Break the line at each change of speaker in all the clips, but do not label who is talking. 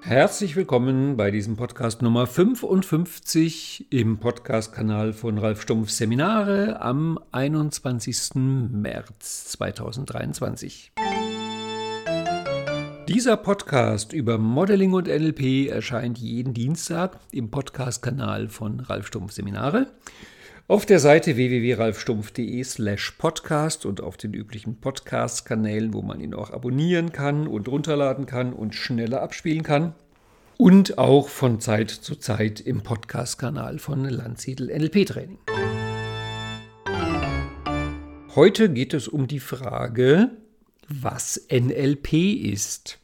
Herzlich willkommen bei diesem Podcast Nummer 55 im Podcast-Kanal von Ralf Stumpf Seminare am 21. März 2023. Dieser Podcast über Modeling und NLP erscheint jeden Dienstag im Podcast-Kanal von Ralf Stumpf Seminare, auf der Seite www.ralfstumpf.de/podcast und auf den üblichen Podcast-Kanälen, wo man ihn auch abonnieren kann und runterladen kann und schneller abspielen kann. Und auch von Zeit zu Zeit im Podcast-Kanal von Landsiedel NLP-Training. Heute geht es um die Frage, was NLP ist.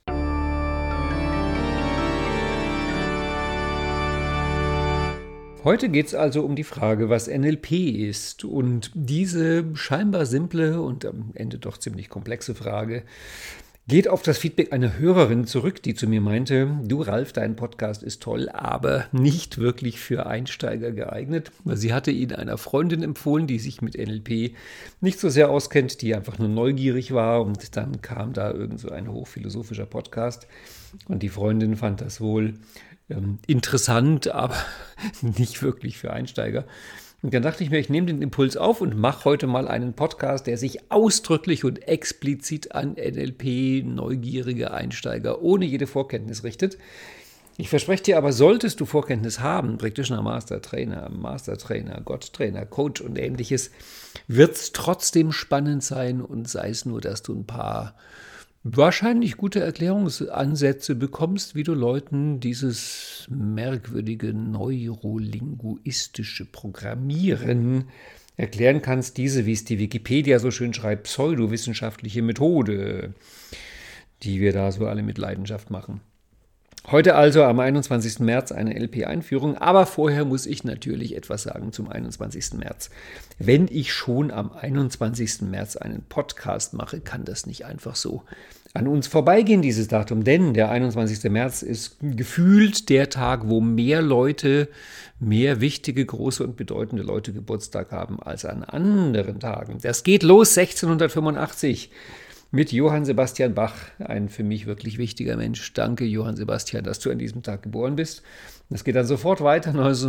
Heute geht es also um die Frage, was NLP ist. Und diese scheinbar simple und am Ende doch ziemlich komplexe Frage geht auf das Feedback einer Hörerin zurück, die zu mir meinte, du Ralf, dein Podcast ist toll, aber nicht wirklich für Einsteiger geeignet. Sie hatte ihn einer Freundin empfohlen, die sich mit NLP nicht so sehr auskennt, die einfach nur neugierig war, und dann kam da irgend so ein hochphilosophischer Podcast und die Freundin fand das wohl interessant, aber nicht wirklich für Einsteiger. Und dann dachte ich mir, ich nehme den Impuls auf und mache heute mal einen Podcast, der sich ausdrücklich und explizit an NLP-neugierige Einsteiger ohne jede Vorkenntnis richtet. Ich verspreche dir aber, solltest du Vorkenntnis haben, Practitioner, Mastertrainer, Gotttrainer, Coach und ähnliches, wird es trotzdem spannend sein, und sei es nur, dass du ein paar wahrscheinlich gute Erklärungsansätze bekommst, wie du Leuten dieses merkwürdige neurolinguistische Programmieren erklären kannst, diese, wie es die Wikipedia so schön schreibt, pseudowissenschaftliche Methode, die wir da so alle mit Leidenschaft machen. Heute also am 21. März eine NLP-Einführung, aber vorher muss ich natürlich etwas sagen zum 21. März. Wenn ich schon am 21. März einen Podcast mache, kann das nicht einfach so an uns vorbeigehen, dieses Datum, denn der 21. März ist gefühlt der Tag, wo mehr Leute, mehr wichtige, große und bedeutende Leute Geburtstag haben als an anderen Tagen. Das geht los 1685. Mit Johann Sebastian Bach, ein für mich wirklich wichtiger Mensch. Danke, Johann Sebastian, dass du an diesem Tag geboren bist. Es geht dann sofort weiter,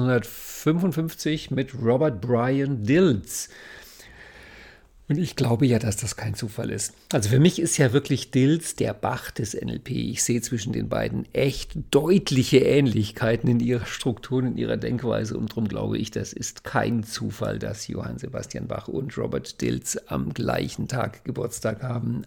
1955, mit Robert Brian Dilts. Und ich glaube ja, dass das kein Zufall ist. Also für mich ist ja wirklich Dilts der Bach des NLP. Ich sehe zwischen den beiden echt deutliche Ähnlichkeiten in ihrer Struktur, in ihrer Denkweise. Und darum glaube ich, das ist kein Zufall, dass Johann Sebastian Bach und Robert Dilts am gleichen Tag Geburtstag haben.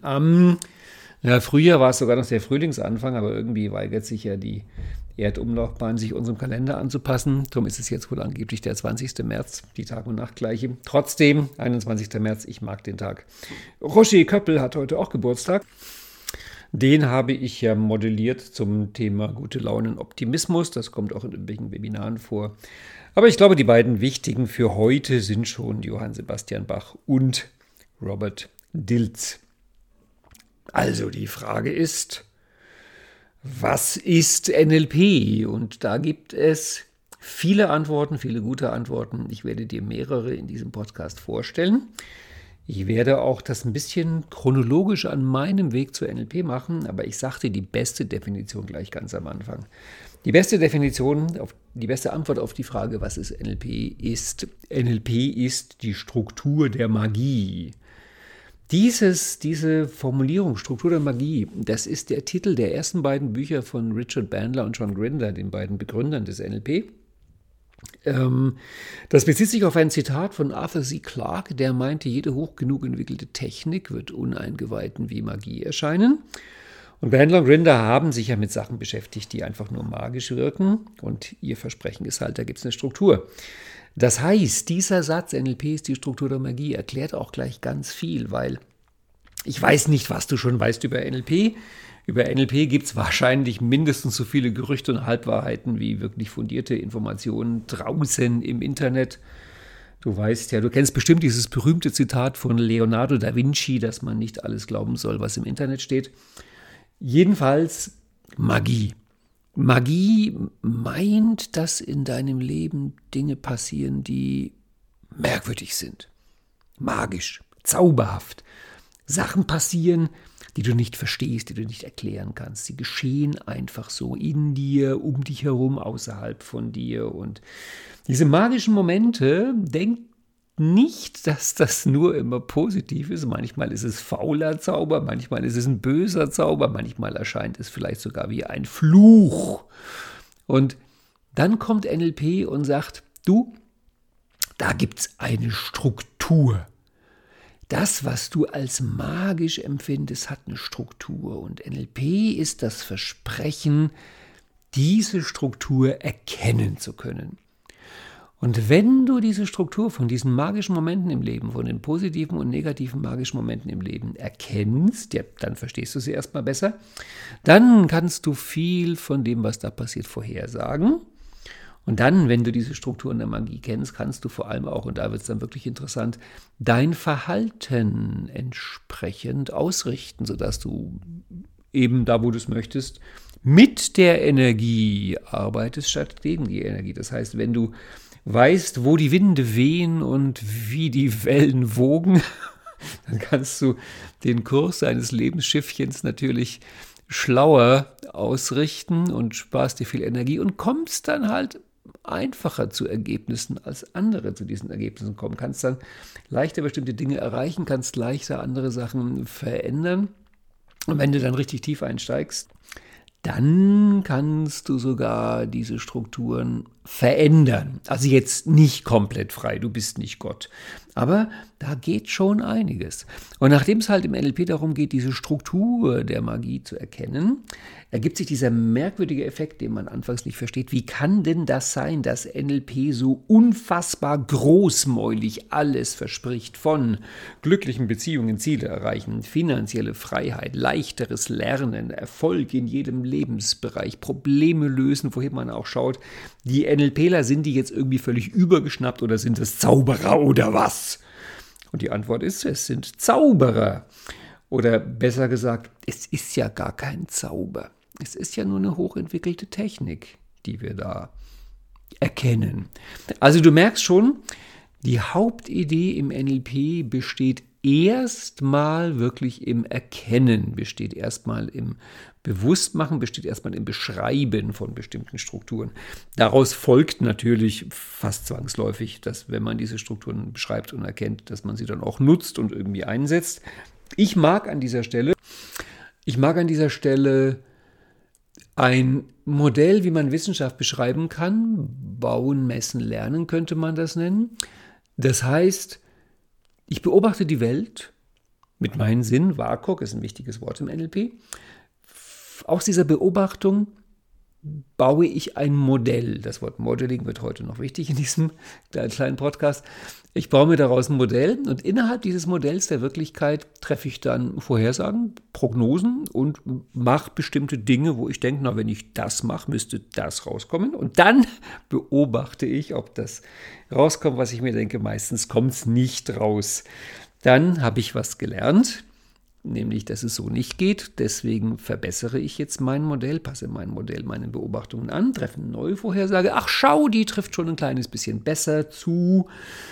Früher war es sogar noch der Frühlingsanfang, aber irgendwie weigert sich ja die Erdumlaufbahn, sich unserem Kalender anzupassen. Darum ist es jetzt wohl angeblich der 20. März, die Tag- und Nachtgleiche. Trotzdem, 21. März, ich mag den Tag. Roger Köppel hat heute auch Geburtstag. Den habe ich ja modelliert zum Thema gute Laune und Optimismus. Das kommt auch in irgendwelchen Webinaren vor. Aber ich glaube, die beiden wichtigen für heute sind schon Johann Sebastian Bach und Robert Dilts. Also die Frage ist, was ist NLP? Und da gibt es viele Antworten, viele gute Antworten. Ich werde dir mehrere in diesem Podcast vorstellen. Ich werde auch das ein bisschen chronologisch an meinem Weg zur NLP machen, aber ich sagte die beste Definition gleich ganz am Anfang. Die beste Antwort auf die Frage, was ist NLP, ist: NLP ist die Struktur der Magie. Diese Formulierung, Struktur der Magie, das ist der Titel der ersten beiden Bücher von Richard Bandler und John Grinder, den beiden Begründern des NLP. Das bezieht sich auf ein Zitat von Arthur C. Clarke, der meinte, jede hoch genug entwickelte Technik wird Uneingeweihten wie Magie erscheinen. Und Bandler und Grinder haben sich ja mit Sachen beschäftigt, die einfach nur magisch wirken. Und ihr Versprechen ist halt, da gibt es eine Struktur. Das heißt, dieser Satz, NLP ist die Struktur der Magie, erklärt auch gleich ganz viel, weil ich weiß nicht, was du schon weißt über NLP. Über NLP gibt es wahrscheinlich mindestens so viele Gerüchte und Halbwahrheiten wie wirklich fundierte Informationen draußen im Internet. Du weißt ja, du kennst bestimmt dieses berühmte Zitat von Leonardo da Vinci, dass man nicht alles glauben soll, was im Internet steht. Jedenfalls Magie. Magie meint, dass in deinem Leben Dinge passieren, die merkwürdig sind, magisch, zauberhaft. Sachen passieren, die du nicht verstehst, die du nicht erklären kannst. Sie geschehen einfach so in dir, um dich herum, außerhalb von dir. Und diese magischen Momente, denk nicht, dass das nur immer positiv ist. Manchmal ist es fauler Zauber, manchmal ist es ein böser Zauber, manchmal erscheint es vielleicht sogar wie ein Fluch. Und dann kommt NLP und sagt, du, da gibt es eine Struktur. Das, was du als magisch empfindest, hat eine Struktur. Und NLP ist das Versprechen, diese Struktur erkennen zu können. Und wenn du diese Struktur von diesen magischen Momenten im Leben, von den positiven und negativen magischen Momenten im Leben erkennst, ja, dann verstehst du sie erstmal besser, dann kannst du viel von dem, was da passiert, vorhersagen. Und dann, wenn du diese Strukturen der Magie kennst, kannst du vor allem auch, und da wird es dann wirklich interessant, dein Verhalten entsprechend ausrichten, sodass du eben da, wo du es möchtest, mit der Energie arbeitest, statt gegen die Energie. Das heißt, wenn du weißt, wo die Winde wehen und wie die Wellen wogen, dann kannst du den Kurs deines Lebensschiffchens natürlich schlauer ausrichten und sparst dir viel Energie und kommst dann halt einfacher zu Ergebnissen, als andere zu diesen Ergebnissen kommen. Kannst dann leichter bestimmte Dinge erreichen, kannst leichter andere Sachen verändern. Und wenn du dann richtig tief einsteigst, dann kannst du sogar diese Strukturen verändern. Also jetzt nicht komplett frei, du bist nicht Gott. Aber da geht schon einiges. Und nachdem es halt im NLP darum geht, diese Struktur der Magie zu erkennen, ergibt sich dieser merkwürdige Effekt, den man anfangs nicht versteht. Wie kann denn das sein, dass NLP so unfassbar großmäulig alles verspricht, von glücklichen Beziehungen, Ziele erreichen, finanzielle Freiheit, leichteres Lernen, Erfolg in jedem Lebensbereich, Probleme lösen, wohin man auch schaut. Die NLPler, sind die jetzt irgendwie völlig übergeschnappt oder sind es Zauberer oder was? Und die Antwort ist, es sind Zauberer. Oder besser gesagt, es ist ja gar kein Zauber. Es ist ja nur eine hochentwickelte Technik, die wir da erkennen. Also du merkst schon, die Hauptidee im NLP besteht erstmal wirklich im Erkennen, besteht erstmal im Bewusstmachen, besteht erstmal im Beschreiben von bestimmten Strukturen. Daraus folgt natürlich fast zwangsläufig, dass wenn man diese Strukturen beschreibt und erkennt, dass man sie dann auch nutzt und irgendwie einsetzt. Ich mag an dieser Stelle ein Modell, wie man Wissenschaft beschreiben kann. Bauen, messen, lernen könnte man das nennen. Das heißt, ich beobachte die Welt mit meinen Sinnen, WAKOK ist ein wichtiges Wort im NLP. Aus dieser Beobachtung baue ich ein Modell. Das Wort Modeling wird heute noch wichtig in diesem kleinen Podcast. Ich baue mir daraus ein Modell und innerhalb dieses Modells der Wirklichkeit treffe ich dann Vorhersagen, Prognosen und mache bestimmte Dinge, wo ich denke, na, wenn ich das mache, müsste das rauskommen. Und dann beobachte ich, ob das rauskommt, was ich mir denke. Meistens kommt es nicht raus. Dann habe ich was gelernt, nämlich, dass es so nicht geht. Deswegen verbessere ich jetzt mein Modell, passe mein Modell meinen Beobachtungen an, treffe eine neue Vorhersage. Ach, schau, die trifft schon ein kleines bisschen besser zu.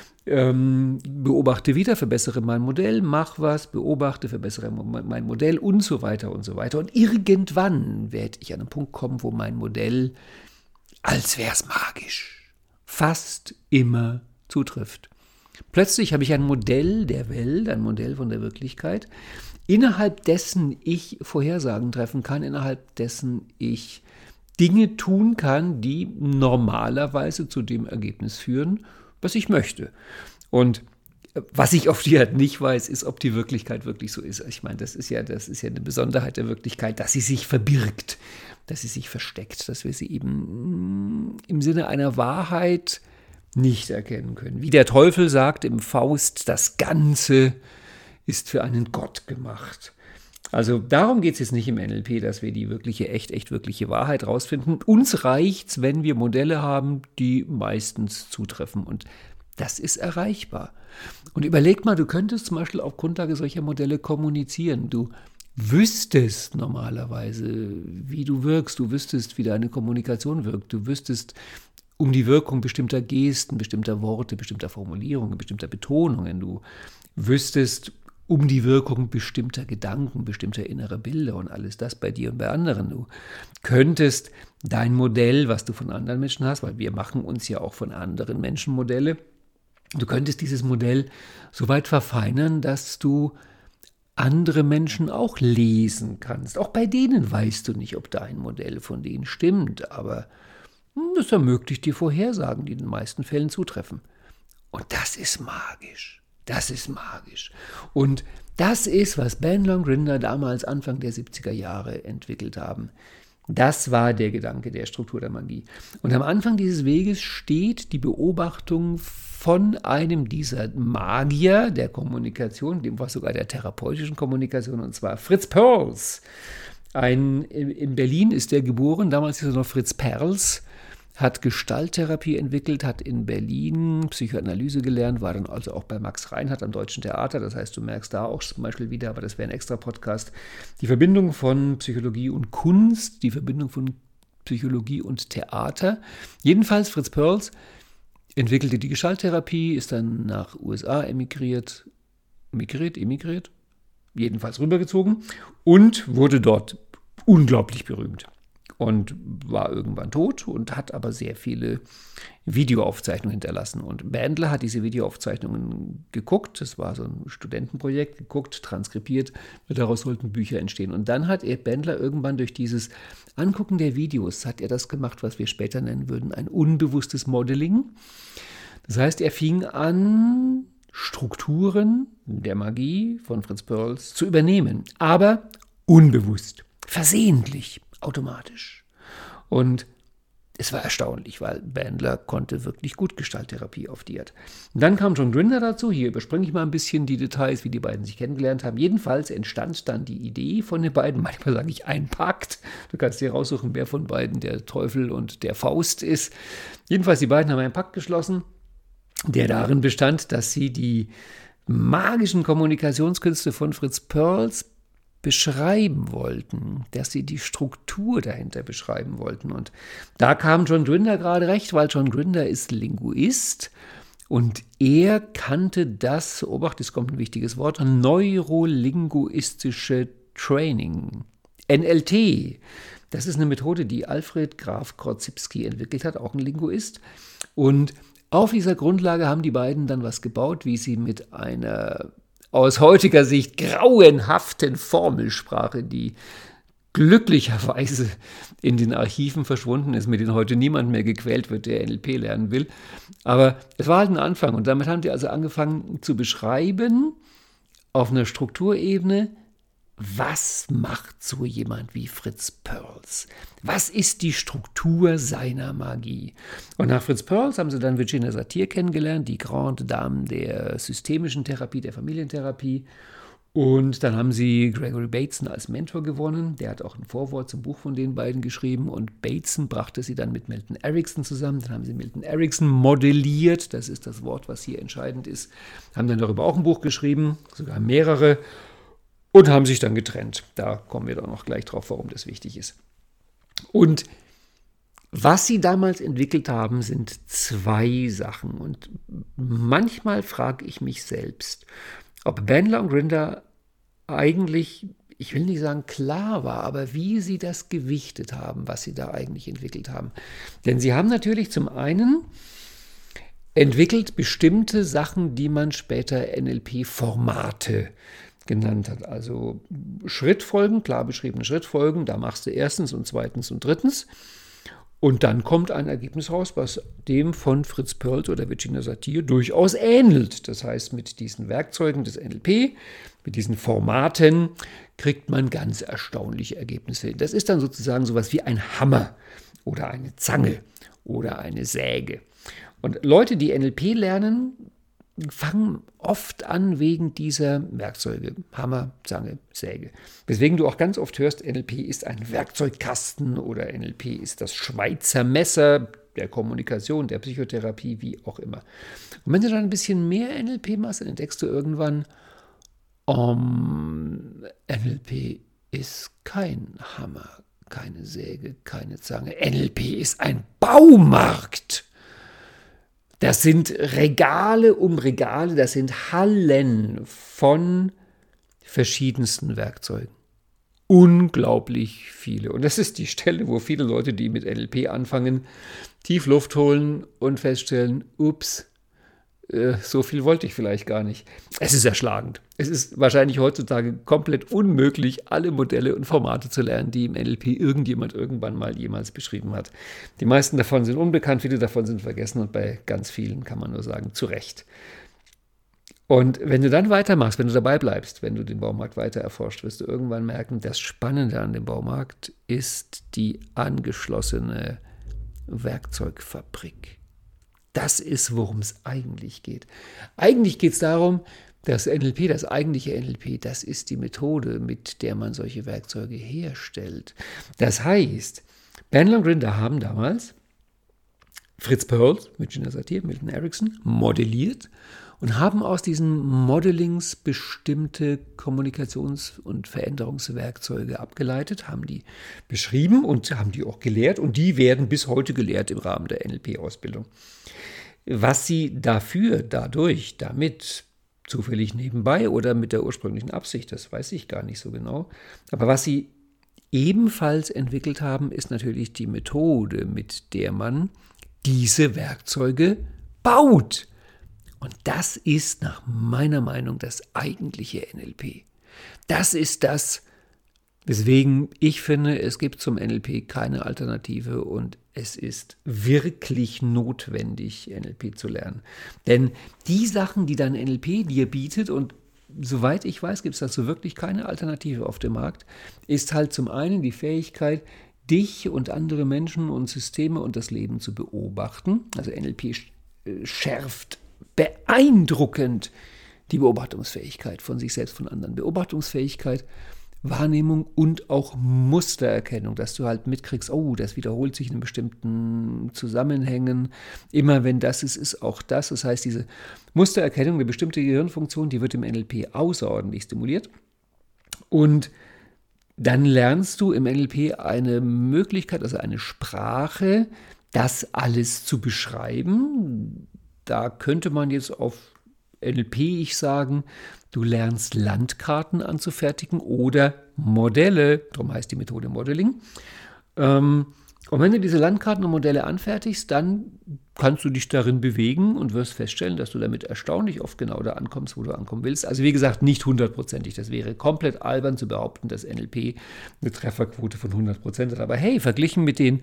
Beobachte wieder, verbessere mein Modell, mach was, beobachte, verbessere mein Modell und so weiter und so weiter. Und irgendwann werde ich an einen Punkt kommen, wo mein Modell, als wäre es magisch, fast immer zutrifft. Plötzlich habe ich ein Modell der Welt, ein Modell von der Wirklichkeit, innerhalb dessen ich Vorhersagen treffen kann, innerhalb dessen ich Dinge tun kann, die normalerweise zu dem Ergebnis führen, was ich möchte. Und was ich auf die Art nicht weiß, ist, ob die Wirklichkeit wirklich so ist. Ich meine, das ist ja eine Besonderheit der Wirklichkeit, dass sie sich verbirgt, dass sie sich versteckt, dass wir sie eben im Sinne einer Wahrheit nicht erkennen können. Wie der Teufel sagt im Faust, das Ganze ist für einen Gott gemacht. Also darum geht es jetzt nicht im NLP, dass wir die wirkliche, echt wirkliche Wahrheit rausfinden. Uns reicht's, wenn wir Modelle haben, die meistens zutreffen. Und das ist erreichbar. Und überleg mal, du könntest zum Beispiel auf Grundlage solcher Modelle kommunizieren. Du wüsstest normalerweise, wie du wirkst. Du wüsstest, wie deine Kommunikation wirkt. Du wüsstest um die Wirkung bestimmter Gesten, bestimmter Worte, bestimmter Formulierungen, bestimmter Betonungen. Du wüsstest, um die Wirkung bestimmter Gedanken, bestimmter innerer Bilder und alles das bei dir und bei anderen. Du könntest dein Modell, was du von anderen Menschen hast, weil wir machen uns ja auch von anderen Menschen Modelle, du könntest dieses Modell so weit verfeinern, dass du andere Menschen auch lesen kannst. Auch bei denen weißt du nicht, ob dein Modell von denen stimmt, aber das ermöglicht dir Vorhersagen, die in den meisten Fällen zutreffen. Und das ist magisch. Das ist magisch. Und das ist, was Bandler und Grinder damals Anfang der 70er Jahre entwickelt haben. Das war der Gedanke der Struktur der Magie. Und am Anfang dieses Weges steht die Beobachtung von einem dieser Magier der Kommunikation, dem war sogar der therapeutischen Kommunikation, und zwar Fritz Perls. In Berlin ist er geboren, damals ist er noch Fritz Perls, hat Gestalttherapie entwickelt, hat in Berlin Psychoanalyse gelernt, war dann also auch bei Max Reinhardt am Deutschen Theater. Das heißt, du merkst da auch zum Beispiel wieder, aber das wäre ein extra Podcast, die Verbindung von Psychologie und Kunst, die Verbindung von Psychologie und Theater. Jedenfalls Fritz Perls entwickelte die Gestalttherapie, ist dann nach USA emigriert, jedenfalls rübergezogen und wurde dort unglaublich berühmt. Und war irgendwann tot und hat aber sehr viele Videoaufzeichnungen hinterlassen. Und Bandler hat diese Videoaufzeichnungen geguckt, das war so ein Studentenprojekt, geguckt, transkribiert, daraus sollten Bücher entstehen. Und dann hat Bandler irgendwann durch dieses Angucken der Videos, hat er das gemacht, was wir später nennen würden, ein unbewusstes Modeling. Das heißt, er fing an, Strukturen der Magie von Fritz Perls zu übernehmen, aber unbewusst, versehentlich. Automatisch. Und es war erstaunlich, weil Bandler konnte wirklich gut Gestalttherapie auf die Art. Und dann kam John Grinder dazu. Hier überspringe ich mal ein bisschen die Details, wie die beiden sich kennengelernt haben. Jedenfalls entstand dann die Idee von den beiden, manchmal sage ich ein Pakt. Du kannst dir raussuchen, wer von beiden der Teufel und der Faust ist. Jedenfalls, die beiden haben einen Pakt geschlossen, der darin bestand, dass sie die magischen Kommunikationskünste von Fritz Perls beschreiben wollten, dass sie die Struktur dahinter beschreiben wollten. Und da kam John Grinder gerade recht, weil John Grinder ist Linguist und er kannte das, Obacht, es kommt ein wichtiges Wort, neurolinguistische Training, NLT. Das ist eine Methode, die Alfred Graf Korzybski entwickelt hat, auch ein Linguist. Und auf dieser Grundlage haben die beiden dann was gebaut, wie sie mit einer aus heutiger Sicht grauenhaften Formelsprache, die glücklicherweise in den Archiven verschwunden ist, mit denen heute niemand mehr gequält wird, der NLP lernen will. Aber es war halt ein Anfang und damit haben die also angefangen zu beschreiben auf einer Strukturebene, was macht so jemand wie Fritz Perls? Was ist die Struktur seiner Magie? Und nach Fritz Perls haben sie dann Virginia Satir kennengelernt, die Grande Dame der systemischen Therapie, der Familientherapie. Und dann haben sie Gregory Bateson als Mentor gewonnen. Der hat auch ein Vorwort zum Buch von den beiden geschrieben. Und Bateson brachte sie dann mit Milton Erickson zusammen. Dann haben sie Milton Erickson modelliert. Das ist das Wort, was hier entscheidend ist. Haben dann darüber auch ein Buch geschrieben, sogar mehrere. Und haben sich dann getrennt. Da kommen wir dann noch gleich drauf, warum das wichtig ist. Und was sie damals entwickelt haben, sind zwei Sachen. Und manchmal frage ich mich selbst, ob Bandler und Grinder eigentlich, ich will nicht sagen klar war, aber wie sie das gewichtet haben, was sie da eigentlich entwickelt haben. Denn sie haben natürlich zum einen entwickelt bestimmte Sachen, die man später NLP-Formate genannt hat. Also Schrittfolgen, klar beschriebene Schrittfolgen, da machst du erstens und zweitens und drittens. Und dann kommt ein Ergebnis raus, was dem von Fritz Perls oder Virginia Satir durchaus ähnelt. Das heißt, mit diesen Werkzeugen des NLP, mit diesen Formaten, kriegt man ganz erstaunliche Ergebnisse hin. Das ist dann sozusagen sowas wie ein Hammer oder eine Zange oder eine Säge. Und Leute, die NLP lernen, fangen oft an wegen dieser Werkzeuge, Hammer, Zange, Säge. Weswegen du auch ganz oft hörst, NLP ist ein Werkzeugkasten oder NLP ist das Schweizer Messer der Kommunikation, der Psychotherapie, wie auch immer. Und wenn du dann ein bisschen mehr NLP machst, dann entdeckst du irgendwann, NLP ist kein Hammer, keine Säge, keine Zange. NLP ist ein Baumarkt. Das sind Regale um Regale, das sind Hallen von verschiedensten Werkzeugen. Unglaublich viele. Und das ist die Stelle, wo viele Leute, die mit NLP anfangen, tief Luft holen und feststellen, ups, so viel wollte ich vielleicht gar nicht. Es ist erschlagend. Es ist wahrscheinlich heutzutage komplett unmöglich, alle Modelle und Formate zu lernen, die im NLP irgendjemand irgendwann mal jemals beschrieben hat. Die meisten davon sind unbekannt, viele davon sind vergessen und bei ganz vielen kann man nur sagen, zu Recht. Und wenn du dann weitermachst, wenn du dabei bleibst, wenn du den Baumarkt weiter erforscht, wirst du irgendwann merken, das Spannende an dem Baumarkt ist die angeschlossene Werkzeugfabrik. Das ist, worum es eigentlich geht. Eigentlich geht es darum, das NLP, das eigentliche NLP, das ist die Methode, mit der man solche Werkzeuge herstellt. Das heißt, Bandler und Grinder haben damals Fritz Perls, Virginia Satir, Milton Erickson modelliert und haben aus diesen Modellings bestimmte Kommunikations- und Veränderungswerkzeuge abgeleitet, haben die beschrieben und haben die auch gelehrt und die werden bis heute gelehrt im Rahmen der NLP-Ausbildung. Was sie damit zufällig nebenbei oder mit der ursprünglichen Absicht, das weiß ich gar nicht so genau, aber was sie ebenfalls entwickelt haben, ist natürlich die Methode, mit der man diese Werkzeuge baut. Und das ist nach meiner Meinung das eigentliche NLP. Das ist das, weswegen ich finde, es gibt zum NLP keine Alternative und es ist wirklich notwendig, NLP zu lernen. Denn die Sachen, die dann NLP dir bietet, und soweit ich weiß, gibt es dazu wirklich keine Alternative auf dem Markt, ist halt zum einen die Fähigkeit, dich und andere Menschen und Systeme und das Leben zu beobachten. Also NLP schärft beeindruckend die Beobachtungsfähigkeit von sich selbst, von anderen. Beobachtungsfähigkeit, Wahrnehmung und auch Mustererkennung, dass du halt mitkriegst, oh, das wiederholt sich in bestimmten Zusammenhängen. Immer wenn das ist, ist auch das. Das heißt, diese Mustererkennung, eine bestimmte Gehirnfunktion, die wird im NLP außerordentlich stimuliert. Und dann lernst du im NLP eine Möglichkeit, also eine Sprache, das alles zu beschreiben. Da könnte man jetzt auf NLP sagen, du lernst Landkarten anzufertigen oder Modelle, darum heißt die Methode Modeling. Und wenn du diese Landkarten und Modelle anfertigst, dann kannst du dich darin bewegen und wirst feststellen, dass du damit erstaunlich oft genau da ankommst, wo du ankommen willst. Also wie gesagt, nicht 100%ig. Das wäre komplett albern zu behaupten, dass NLP eine Trefferquote von 100% hat. Aber hey, verglichen mit den,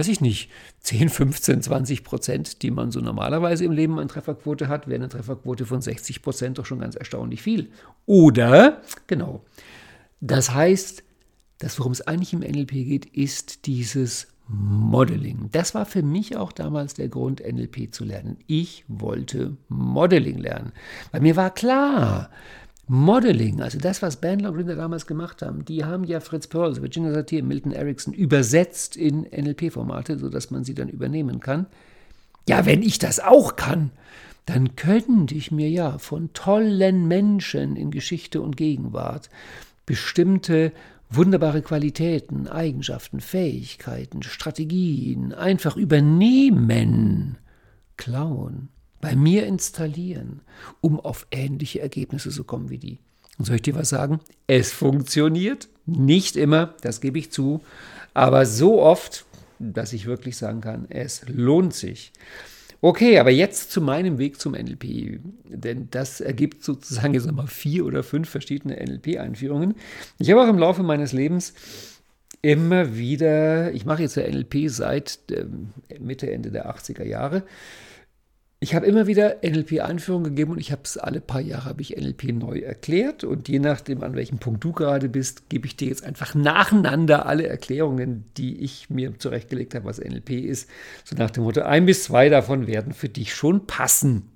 10, 15, 20%, die man so normalerweise im Leben an Trefferquote hat, wäre eine Trefferquote von 60% doch schon ganz erstaunlich viel. Oder, genau, das heißt, das, worum es eigentlich im NLP geht, ist dieses Modeling. Das war für mich auch damals der Grund, NLP zu lernen. Ich wollte Modeling lernen, weil mir war klar, Modeling, also das, was Bandler und Grinder damals gemacht haben, die haben ja Fritz Perls, Virginia Satir, Milton Erickson übersetzt in NLP-Formate, sodass man sie dann übernehmen kann. Ja, wenn ich das auch kann, dann könnte ich mir ja von tollen Menschen in Geschichte und Gegenwart bestimmte wunderbare Qualitäten, Eigenschaften, Fähigkeiten, Strategien einfach übernehmen, klauen, bei mir installieren, um auf ähnliche Ergebnisse zu kommen wie die. Und soll ich dir was sagen? Es funktioniert. Nicht immer, das gebe ich zu, aber so oft, dass ich wirklich sagen kann, es lohnt sich. Okay, aber jetzt zu meinem Weg zum NLP, denn das ergibt sozusagen jetzt nochmal 4 oder 5 verschiedene NLP-Einführungen. Ich habe auch im Laufe meines Lebens immer wieder, ich mache jetzt ja NLP seit Mitte, Ende der 80er Jahre, ich habe immer wieder NLP-Einführungen gegeben und ich habe es alle paar Jahre habe ich NLP neu erklärt und je nachdem, an welchem Punkt du gerade bist, gebe ich dir jetzt einfach nacheinander alle Erklärungen, die ich mir zurechtgelegt habe, was NLP ist. So nach dem Motto, 1 bis 2 davon werden für dich schon passen.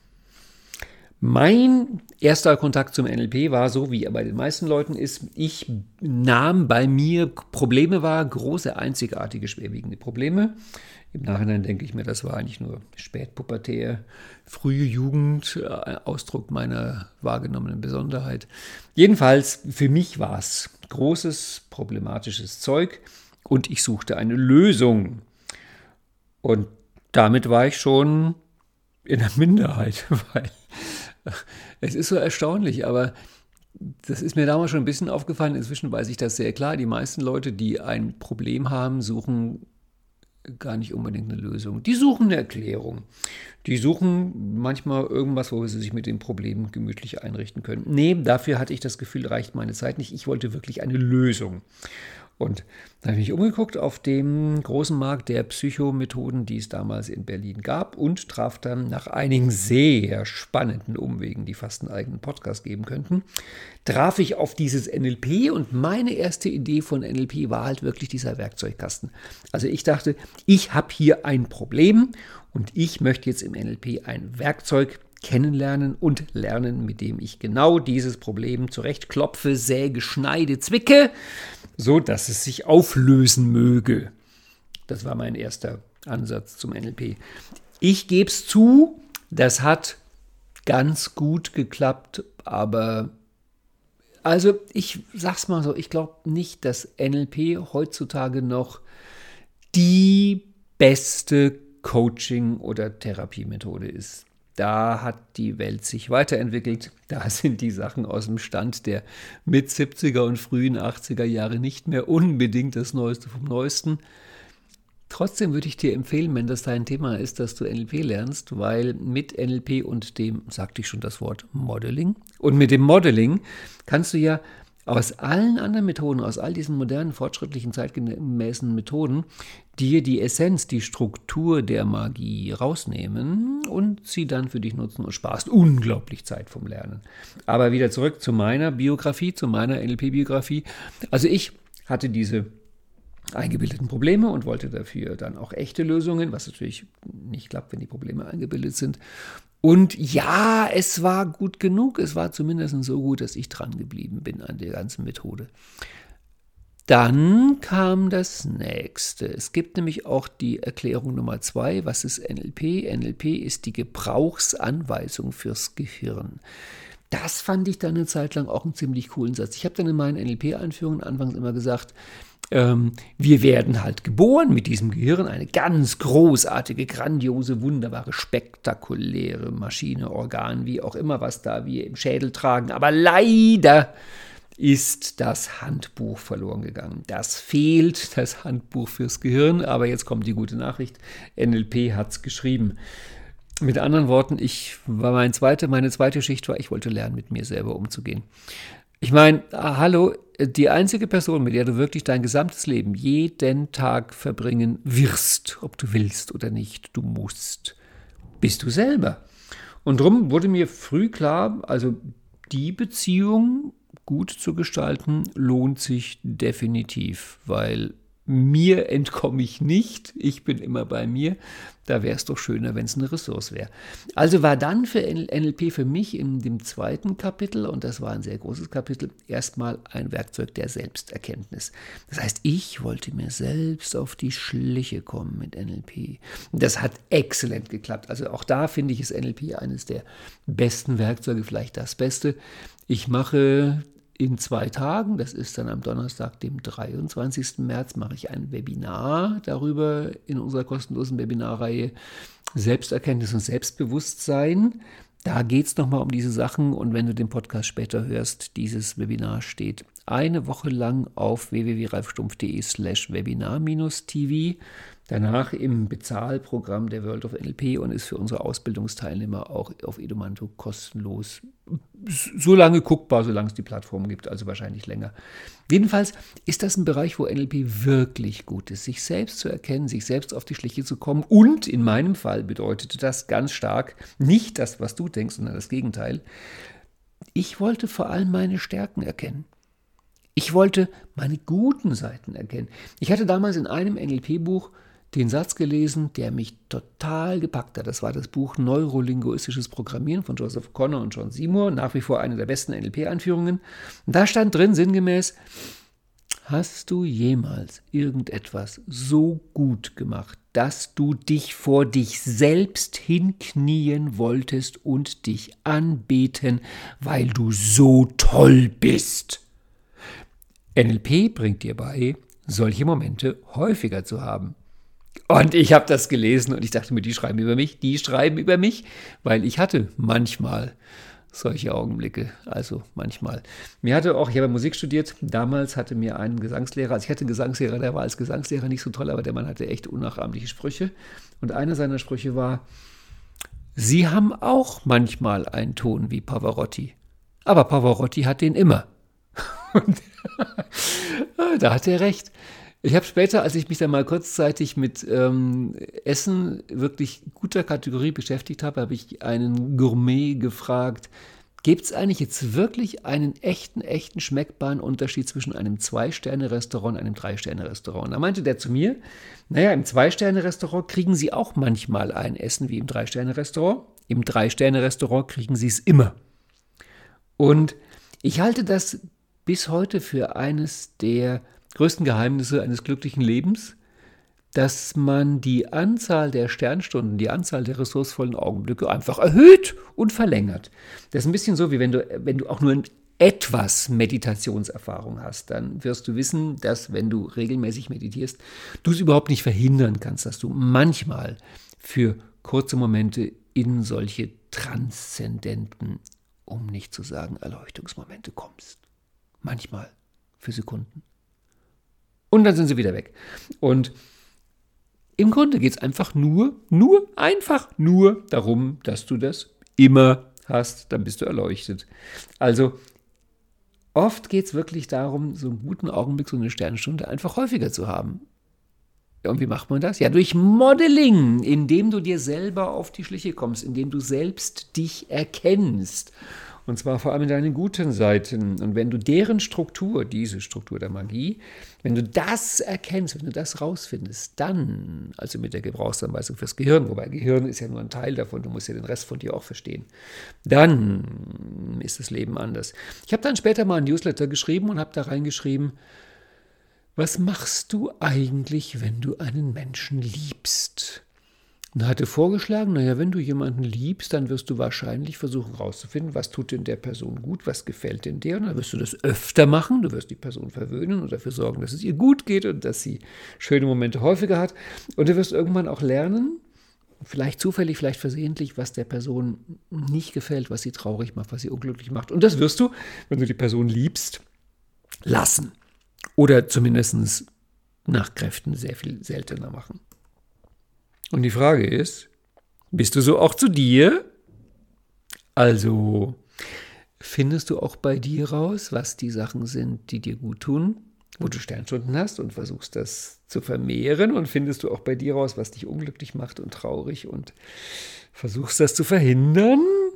Mein erster Kontakt zum NLP war so, wie er bei den meisten Leuten ist. Ich nahm bei mir Probleme wahr, große, einzigartige, schwerwiegende Probleme. Im Nachhinein denke ich mir, das war eigentlich nur spätpubertär, frühe Jugend, Ausdruck meiner wahrgenommenen Besonderheit. Jedenfalls, für mich war es großes, problematisches Zeug und ich suchte eine Lösung. Und damit war ich schon in der Minderheit, weil es ist so erstaunlich, aber Das ist mir damals schon ein bisschen aufgefallen. Inzwischen weiß ich das sehr klar. Die meisten Leute, die ein Problem haben, suchen gar nicht unbedingt eine Lösung. Die suchen eine Erklärung. Die suchen manchmal irgendwas, wo sie sich mit dem Problem gemütlich einrichten können. Nee, dafür hatte ich das Gefühl, reicht meine Zeit nicht. Ich wollte wirklich eine Lösung. Und da habe ich mich umgeguckt auf dem großen Markt der Psychomethoden, die es damals in Berlin gab, und traf dann nach einigen sehr spannenden Umwegen, die fast einen eigenen Podcast geben könnten, traf ich auf dieses NLP, und meine erste Idee von NLP war halt wirklich dieser Werkzeugkasten. Also ich dachte, ich habe hier ein Problem und ich möchte jetzt im NLP ein Werkzeug kennenlernen und lernen, mit dem ich genau dieses Problem zurechtklopfe, säge, schneide, zwicke, so dass es sich auflösen möge. Das war mein erster Ansatz zum NLP. Ich gebe es zu, das hat ganz gut geklappt, aber also ich sag's mal so, ich glaube nicht, dass NLP heutzutage noch die beste Coaching- oder Therapiemethode ist. Da hat die Welt sich weiterentwickelt. Da sind die Sachen aus dem Stand der Mit-70er und frühen 80er Jahre nicht mehr unbedingt das Neueste vom Neuesten. Trotzdem würde ich dir empfehlen, wenn das dein Thema ist, dass du NLP lernst, weil mit NLP und dem, sagte ich schon das Wort, Modeling, und mit dem Modeling kannst du ja aus allen anderen Methoden, aus all diesen modernen, fortschrittlichen, zeitgemäßen Methoden, dir die Essenz, die Struktur der Magie rausnehmen und sie dann für dich nutzen und sparst unglaublich Zeit vom Lernen. Aber wieder zurück zu meiner Biografie, zu meiner NLP-Biografie. Also ich hatte diese eingebildeten Probleme und wollte dafür dann auch echte Lösungen, was natürlich nicht klappt, wenn die Probleme eingebildet sind. Und ja, es war gut genug, es war zumindest so gut, dass ich dran geblieben bin an der ganzen Methode. Dann kam das nächste. Es gibt nämlich auch die Erklärung Nummer 2. Was ist NLP? NLP ist die Gebrauchsanweisung fürs Gehirn. Das fand ich dann eine Zeit lang auch einen ziemlich coolen Satz. Ich habe dann in meinen NLP-Einführungen anfangs immer gesagt, wir werden halt geboren mit diesem Gehirn, eine ganz großartige, grandiose, wunderbare, spektakuläre Maschine, Organ, wie auch immer, was da wir im Schädel tragen. Aber leider ist das Handbuch verloren gegangen. Das fehlt, das Handbuch fürs Gehirn. Aber jetzt kommt die gute Nachricht, NLP hat es geschrieben. Mit anderen Worten, meine zweite Schicht war, ich wollte lernen, mit mir selber umzugehen. Ich meine, hallo, die einzige Person, mit der du wirklich dein gesamtes Leben jeden Tag verbringen wirst, ob du willst oder nicht, du musst, bist du selber. Und darum wurde mir früh klar, also die Beziehung gut zu gestalten, lohnt sich definitiv, weil mir entkomme ich nicht, ich bin immer bei mir. Da wäre es doch schöner, wenn es eine Ressource wäre. Also war dann für NLP für mich in dem zweiten Kapitel, und das war ein sehr großes Kapitel, erstmal ein Werkzeug der Selbsterkenntnis. Das heißt, ich wollte mir selbst auf die Schliche kommen mit NLP. Und das hat exzellent geklappt. Also auch da finde ich, ist NLP eines der besten Werkzeuge, vielleicht das Beste. Ich mache in 2 Tagen, das ist dann am Donnerstag, dem 23. März, mache ich ein Webinar darüber in unserer kostenlosen Webinarreihe Selbsterkenntnis und Selbstbewusstsein. Da geht es nochmal um diese Sachen, und wenn du den Podcast später hörst, dieses Webinar steht eine Woche lang auf www.ralfstumpf.de/webinar-tv. Danach im Bezahlprogramm der World of NLP und ist für unsere Ausbildungsteilnehmer auch auf Edumanto kostenlos, so lange guckbar, solange es die Plattform gibt, also wahrscheinlich länger. Jedenfalls ist das ein Bereich, wo NLP wirklich gut ist, sich selbst zu erkennen, sich selbst auf die Schliche zu kommen, und in meinem Fall bedeutete das ganz stark nicht das, was du denkst, sondern das Gegenteil. Ich wollte vor allem meine Stärken erkennen. Ich wollte meine guten Seiten erkennen. Ich hatte damals in einem NLP-Buch den Satz gelesen, der mich total gepackt hat. Das war das Buch Neurolinguistisches Programmieren von Joseph Conner und John Seymour, nach wie vor eine der besten NLP-Einführungen. Und da stand drin sinngemäß: Hast du jemals irgendetwas so gut gemacht, dass du dich vor dich selbst hinknien wolltest und dich anbeten, weil du so toll bist? NLP bringt dir bei, solche Momente häufiger zu haben. Und ich habe das gelesen und ich dachte mir, die schreiben über mich, weil ich hatte manchmal solche Augenblicke, also manchmal. Ich habe Musik studiert, damals hatte mir ein Gesangslehrer, also ich hatte einen Gesangslehrer, der war als Gesangslehrer nicht so toll, aber der Mann hatte echt unnachahmliche Sprüche. Und einer seiner Sprüche war: Sie haben auch manchmal einen Ton wie Pavarotti, aber Pavarotti hat den immer. Und da hat er recht. Ich habe später, als ich mich dann mal kurzzeitig mit Essen wirklich guter Kategorie beschäftigt habe, habe ich einen Gourmet gefragt: Gibt es eigentlich jetzt wirklich einen echten schmeckbaren Unterschied zwischen einem 2-Sterne-Restaurant und einem 3-Sterne-Restaurant? Und da meinte der zu mir: Naja, im 2-Sterne-Restaurant kriegen Sie auch manchmal ein Essen wie im 3-Sterne-Restaurant. Im 3-Sterne-Restaurant kriegen Sie es immer. Und ich halte das bis heute für eines der größten Geheimnisse eines glücklichen Lebens, dass man die Anzahl der Sternstunden, die Anzahl der ressourcevollen Augenblicke einfach erhöht und verlängert. Das ist ein bisschen so, wie wenn du auch nur etwas Meditationserfahrung hast, dann wirst du wissen, dass, wenn du regelmäßig meditierst, du es überhaupt nicht verhindern kannst, dass du manchmal für kurze Momente in solche transzendenten, um nicht zu sagen Erleuchtungsmomente kommst. Manchmal für Sekunden. Und dann sind sie wieder weg. Und im Grunde geht es einfach nur darum, dass du das immer hast, dann bist du erleuchtet. Also oft geht es wirklich darum, so einen guten Augenblick, so eine Sternstunde einfach häufiger zu haben. Ja, und wie macht man das? Ja, durch Modeling, indem du dir selber auf die Schliche kommst, indem du selbst dich erkennst. Und zwar vor allem in deinen guten Seiten. Und wenn du deren Struktur, diese Struktur der Magie, wenn du das erkennst, wenn du das rausfindest, dann, also mit der Gebrauchsanweisung fürs Gehirn, wobei Gehirn ist ja nur ein Teil davon, du musst ja den Rest von dir auch verstehen, dann ist das Leben anders. Ich habe dann später mal ein Newsletter geschrieben und habe da reingeschrieben: Was machst du eigentlich, wenn du einen Menschen liebst? Und hatte vorgeschlagen, naja, wenn du jemanden liebst, dann wirst du wahrscheinlich versuchen herauszufinden, was tut denn der Person gut, was gefällt denn der. Und dann wirst du das öfter machen, du wirst die Person verwöhnen und dafür sorgen, dass es ihr gut geht und dass sie schöne Momente häufiger hat. Und du wirst irgendwann auch lernen, vielleicht zufällig, vielleicht versehentlich, was der Person nicht gefällt, was sie traurig macht, was sie unglücklich macht. Und das wirst du, wenn du die Person liebst, lassen. Oder zumindest nach Kräften sehr viel seltener machen. Und die Frage ist, bist du so auch zu dir? Also, findest du auch bei dir raus, was die Sachen sind, die dir gut tun, wo du Sternstunden hast und versuchst das zu vermehren? Und findest du auch bei dir raus, was dich unglücklich macht und traurig und versuchst das zu verhindern?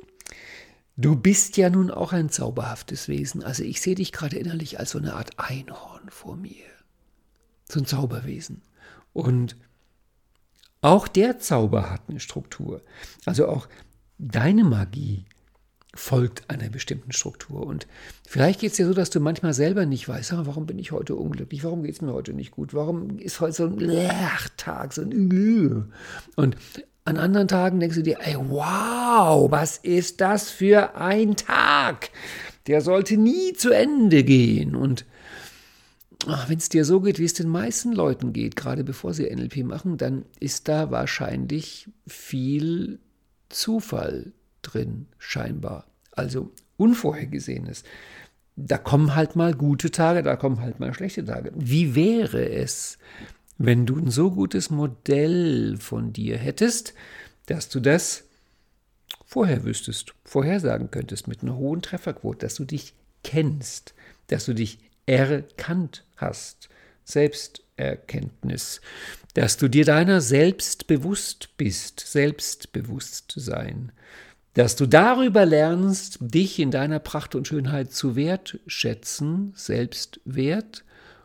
Du bist ja nun auch ein zauberhaftes Wesen. Also ich sehe dich gerade innerlich als so eine Art Einhorn vor mir. So ein Zauberwesen. Und auch der Zauber hat eine Struktur. Also auch deine Magie folgt einer bestimmten Struktur. Und vielleicht geht es dir so, dass du manchmal selber nicht weißt, warum bin ich heute unglücklich, warum geht es mir heute nicht gut, warum ist heute so ein Tag, so ein Und an anderen Tagen denkst du dir, ey, wow, was ist das für ein Tag? Der sollte nie zu Ende gehen. Und wenn es dir so geht, wie es den meisten Leuten geht, gerade bevor sie NLP machen, dann ist da wahrscheinlich viel Zufall drin, scheinbar. Also Unvorhergesehenes. Da kommen halt mal gute Tage, da kommen halt mal schlechte Tage. Wie wäre es, wenn du ein so gutes Modell von dir hättest, dass du das vorher wüsstest, vorhersagen könntest mit einer hohen Trefferquote, dass du dich kennst, dass du dich erkannt hast, Selbsterkenntnis, dass du dir deiner selbst bewusst bist, Selbstbewusstsein, dass du darüber lernst, dich in deiner Pracht und Schönheit zu wertschätzen, Selbstwert,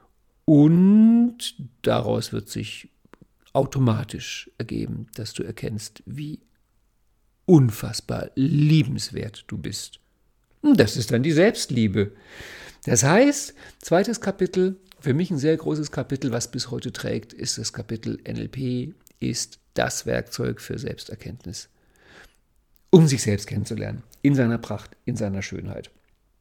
und daraus wird sich automatisch ergeben, dass du erkennst, wie unfassbar liebenswert du bist. Und das ist dann die Selbstliebe. Das heißt, zweites Kapitel, für mich ein sehr großes Kapitel, was bis heute trägt, ist das Kapitel NLP ist das Werkzeug für Selbsterkenntnis, um sich selbst kennenzulernen, in seiner Pracht, in seiner Schönheit.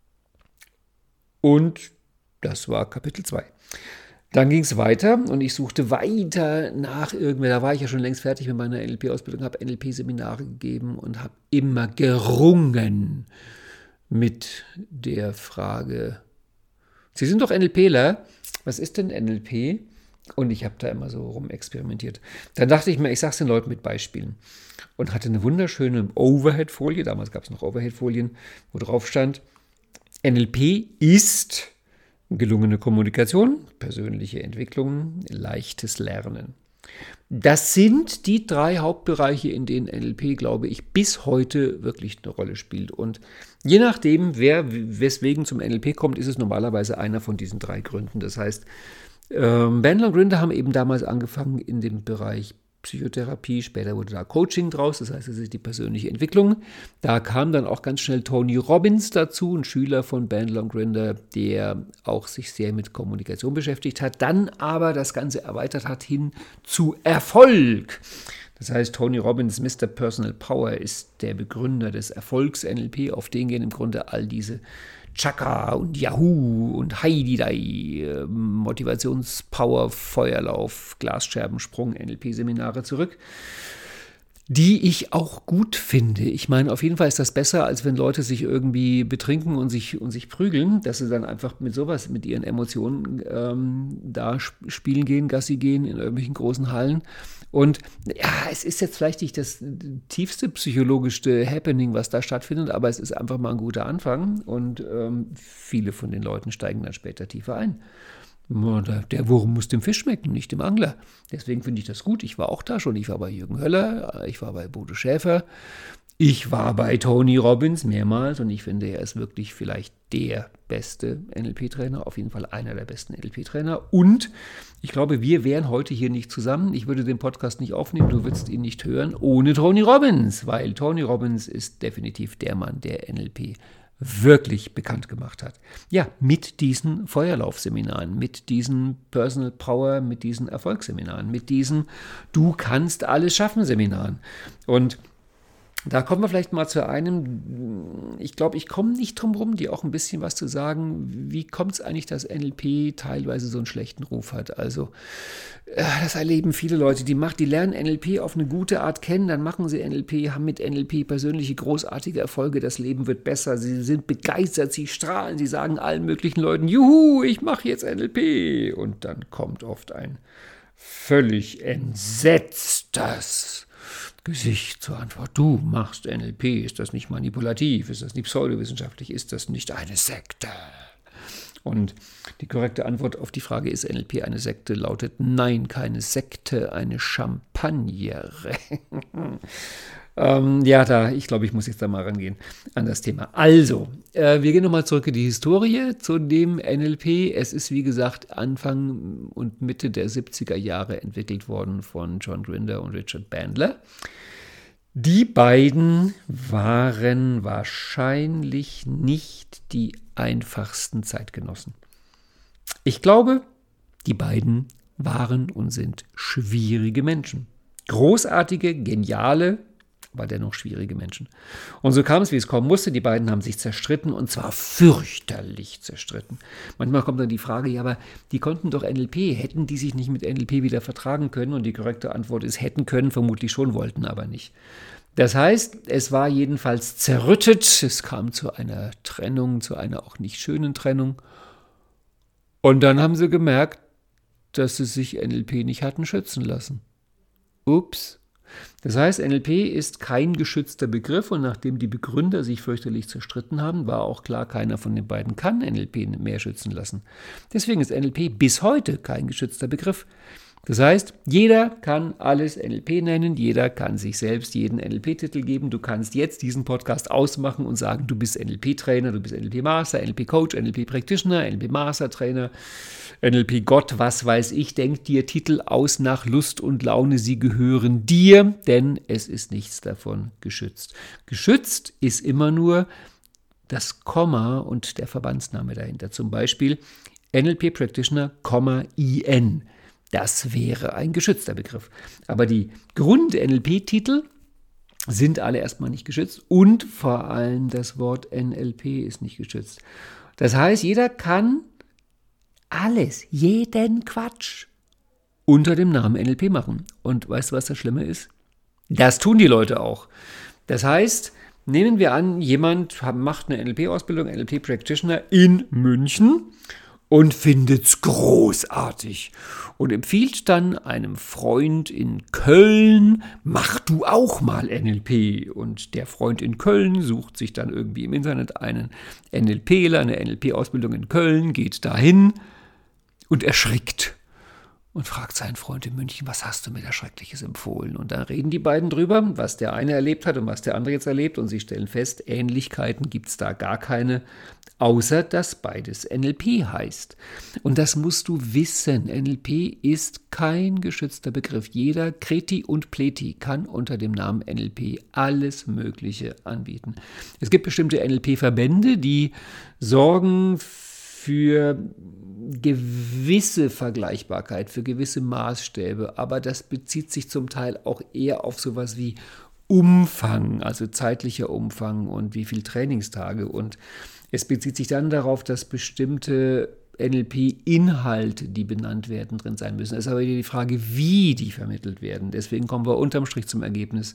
Und das war Kapitel 2. Dann ging es weiter und ich suchte weiter nach irgendwer. Da war ich ja schon längst fertig mit meiner NLP-Ausbildung, habe NLP-Seminare gegeben und habe immer gerungen mit der Frage, Sie sind doch NLPler, was ist denn NLP? Und ich habe da immer so rumexperimentiert. Dann dachte ich mir, ich sage es den Leuten mit Beispielen. Und hatte eine wunderschöne Overhead-Folie, damals gab es noch Overhead-Folien, wo drauf stand, NLP ist gelungene Kommunikation, persönliche Entwicklung, leichtes Lernen. Das sind die 3 Hauptbereiche, in denen NLP, glaube ich, bis heute wirklich eine Rolle spielt. Und je nachdem, wer weswegen zum NLP kommt, ist es normalerweise einer von diesen 3 Gründen. Das heißt, Bandler und Grinder haben eben damals angefangen in dem Bereich Psychotherapie, später wurde da Coaching draus, das heißt, es ist die persönliche Entwicklung. Da kam dann auch ganz schnell Tony Robbins dazu, ein Schüler von Bandler und Grinder, der auch sich sehr mit Kommunikation beschäftigt hat, dann aber das Ganze erweitert hat hin zu Erfolg. Das heißt, Tony Robbins, Mr. Personal Power, ist der Begründer des Erfolgs-NLP, auf den gehen im Grunde all diese Chaka und Yahoo und Heidi-Dai, Motivationspower, Feuerlauf, Glasscherbensprung, NLP-Seminare zurück, die ich auch gut finde. Ich meine, auf jeden Fall ist das besser, als wenn Leute sich irgendwie betrinken und sich prügeln, dass sie dann einfach mit sowas, mit ihren Emotionen da spielen gehen, Gassi gehen in irgendwelchen großen Hallen. Und ja, es ist jetzt vielleicht nicht das tiefste psychologischste Happening, was da stattfindet, aber es ist einfach mal ein guter Anfang und viele von den Leuten steigen dann später tiefer ein. Der Wurm muss dem Fisch schmecken, nicht dem Angler. Deswegen finde ich das gut. Ich war auch da schon. Ich war bei Jürgen Höller, ich war bei Bodo Schäfer, ich war bei Tony Robbins mehrmals und ich finde, er ist wirklich vielleicht der beste NLP-Trainer, auf jeden Fall einer der besten NLP-Trainer. Und ich glaube, wir wären heute hier nicht zusammen. Ich würde den Podcast nicht aufnehmen, du würdest ihn nicht hören, ohne Tony Robbins, weil Tony Robbins ist definitiv der Mann, der NLP wirklich bekannt gemacht hat. Ja, mit diesen Feuerlaufseminaren, mit diesen Personal Power, mit diesen Erfolgsseminaren, mit diesen Du kannst alles schaffen Seminaren. Und da kommen wir vielleicht mal zu einem, ich glaube, ich komme nicht drum rum, dir auch ein bisschen was zu sagen. Wie kommt es eigentlich, dass NLP teilweise so einen schlechten Ruf hat? Also, das erleben viele Leute, die lernen NLP auf eine gute Art kennen, dann machen sie NLP, haben mit NLP persönliche großartige Erfolge, das Leben wird besser, sie sind begeistert, sie strahlen, sie sagen allen möglichen Leuten, juhu, ich mache jetzt NLP. Und dann kommt oft ein völlig entsetztes Gesicht zur Antwort. Du machst NLP, ist das nicht manipulativ, ist das nicht pseudowissenschaftlich, ist das nicht eine Sekte? Und die korrekte Antwort auf die Frage, ist NLP eine Sekte, lautet nein, keine Sekte, eine Champagner. Ich glaube, ich muss jetzt da mal rangehen an das Thema. Also, wir gehen nochmal zurück in die Historie zu dem NLP. Es ist, wie gesagt, Anfang und Mitte der 70er Jahre entwickelt worden von John Grinder und Richard Bandler. Die beiden waren wahrscheinlich nicht die einfachsten Zeitgenossen. Ich glaube, die beiden waren und sind schwierige Menschen. Großartige, geniale, aber dennoch schwierige Menschen. Und so kam es, wie es kommen musste. Die beiden haben sich zerstritten und zwar fürchterlich zerstritten. Manchmal kommt dann die Frage, ja, aber die konnten doch NLP. Hätten die sich nicht mit NLP wieder vertragen können? Und die korrekte Antwort ist, hätten können, vermutlich schon, wollten aber nicht. Das heißt, es war jedenfalls zerrüttet. Es kam zu einer Trennung, zu einer auch nicht schönen Trennung. Und dann haben sie gemerkt, dass sie sich NLP nicht hatten schützen lassen. Ups. Das heißt, NLP ist kein geschützter Begriff und nachdem die Begründer sich fürchterlich zerstritten haben, war auch klar, keiner von den beiden kann NLP mehr schützen lassen. Deswegen ist NLP bis heute kein geschützter Begriff. Das heißt, jeder kann alles NLP nennen, jeder kann sich selbst jeden NLP-Titel geben. Du kannst jetzt diesen Podcast ausmachen und sagen, du bist NLP-Trainer, du bist NLP-Master, NLP-Coach, NLP-Practitioner, NLP-Master-Trainer, NLP-Gott, was weiß ich. Denk dir Titel aus nach Lust und Laune, sie gehören dir, denn es ist nichts davon geschützt. Geschützt ist immer nur das Komma und der Verbandsname dahinter. Zum Beispiel NLP-Practitioner, IN. Das wäre ein geschützter Begriff. Aber die Grund-NLP-Titel sind alle erstmal nicht geschützt und vor allem das Wort NLP ist nicht geschützt. Das heißt, jeder kann alles, jeden Quatsch unter dem Namen NLP machen. Und weißt du, was das Schlimme ist? Das tun die Leute auch. Das heißt, nehmen wir an, jemand macht eine NLP-Ausbildung, NLP-Practitioner in München und findet's großartig und empfiehlt dann einem Freund in Köln, mach du auch mal NLP. Und der Freund in Köln sucht sich dann irgendwie im Internet einen NLPler, eine NLP-Ausbildung in Köln, geht dahin und erschrickt und fragt seinen Freund in München, was hast du mir da Schreckliches empfohlen? Und dann reden die beiden drüber, was der eine erlebt hat und was der andere jetzt erlebt. Und sie stellen fest, Ähnlichkeiten gibt es da gar keine, außer dass beides NLP heißt. Und das musst du wissen. NLP ist kein geschützter Begriff. Jeder Kreti und Pleti kann unter dem Namen NLP alles Mögliche anbieten. Es gibt bestimmte NLP-Verbände, die sorgen für gewisse Vergleichbarkeit, für gewisse Maßstäbe, aber das bezieht sich zum Teil auch eher auf sowas wie Umfang, also zeitlicher Umfang und wie viele Trainingstage. Und es bezieht sich dann darauf, dass bestimmte NLP-Inhalte, die benannt werden, drin sein müssen. Es ist aber die Frage, wie die vermittelt werden. Deswegen kommen wir unterm Strich zum Ergebnis.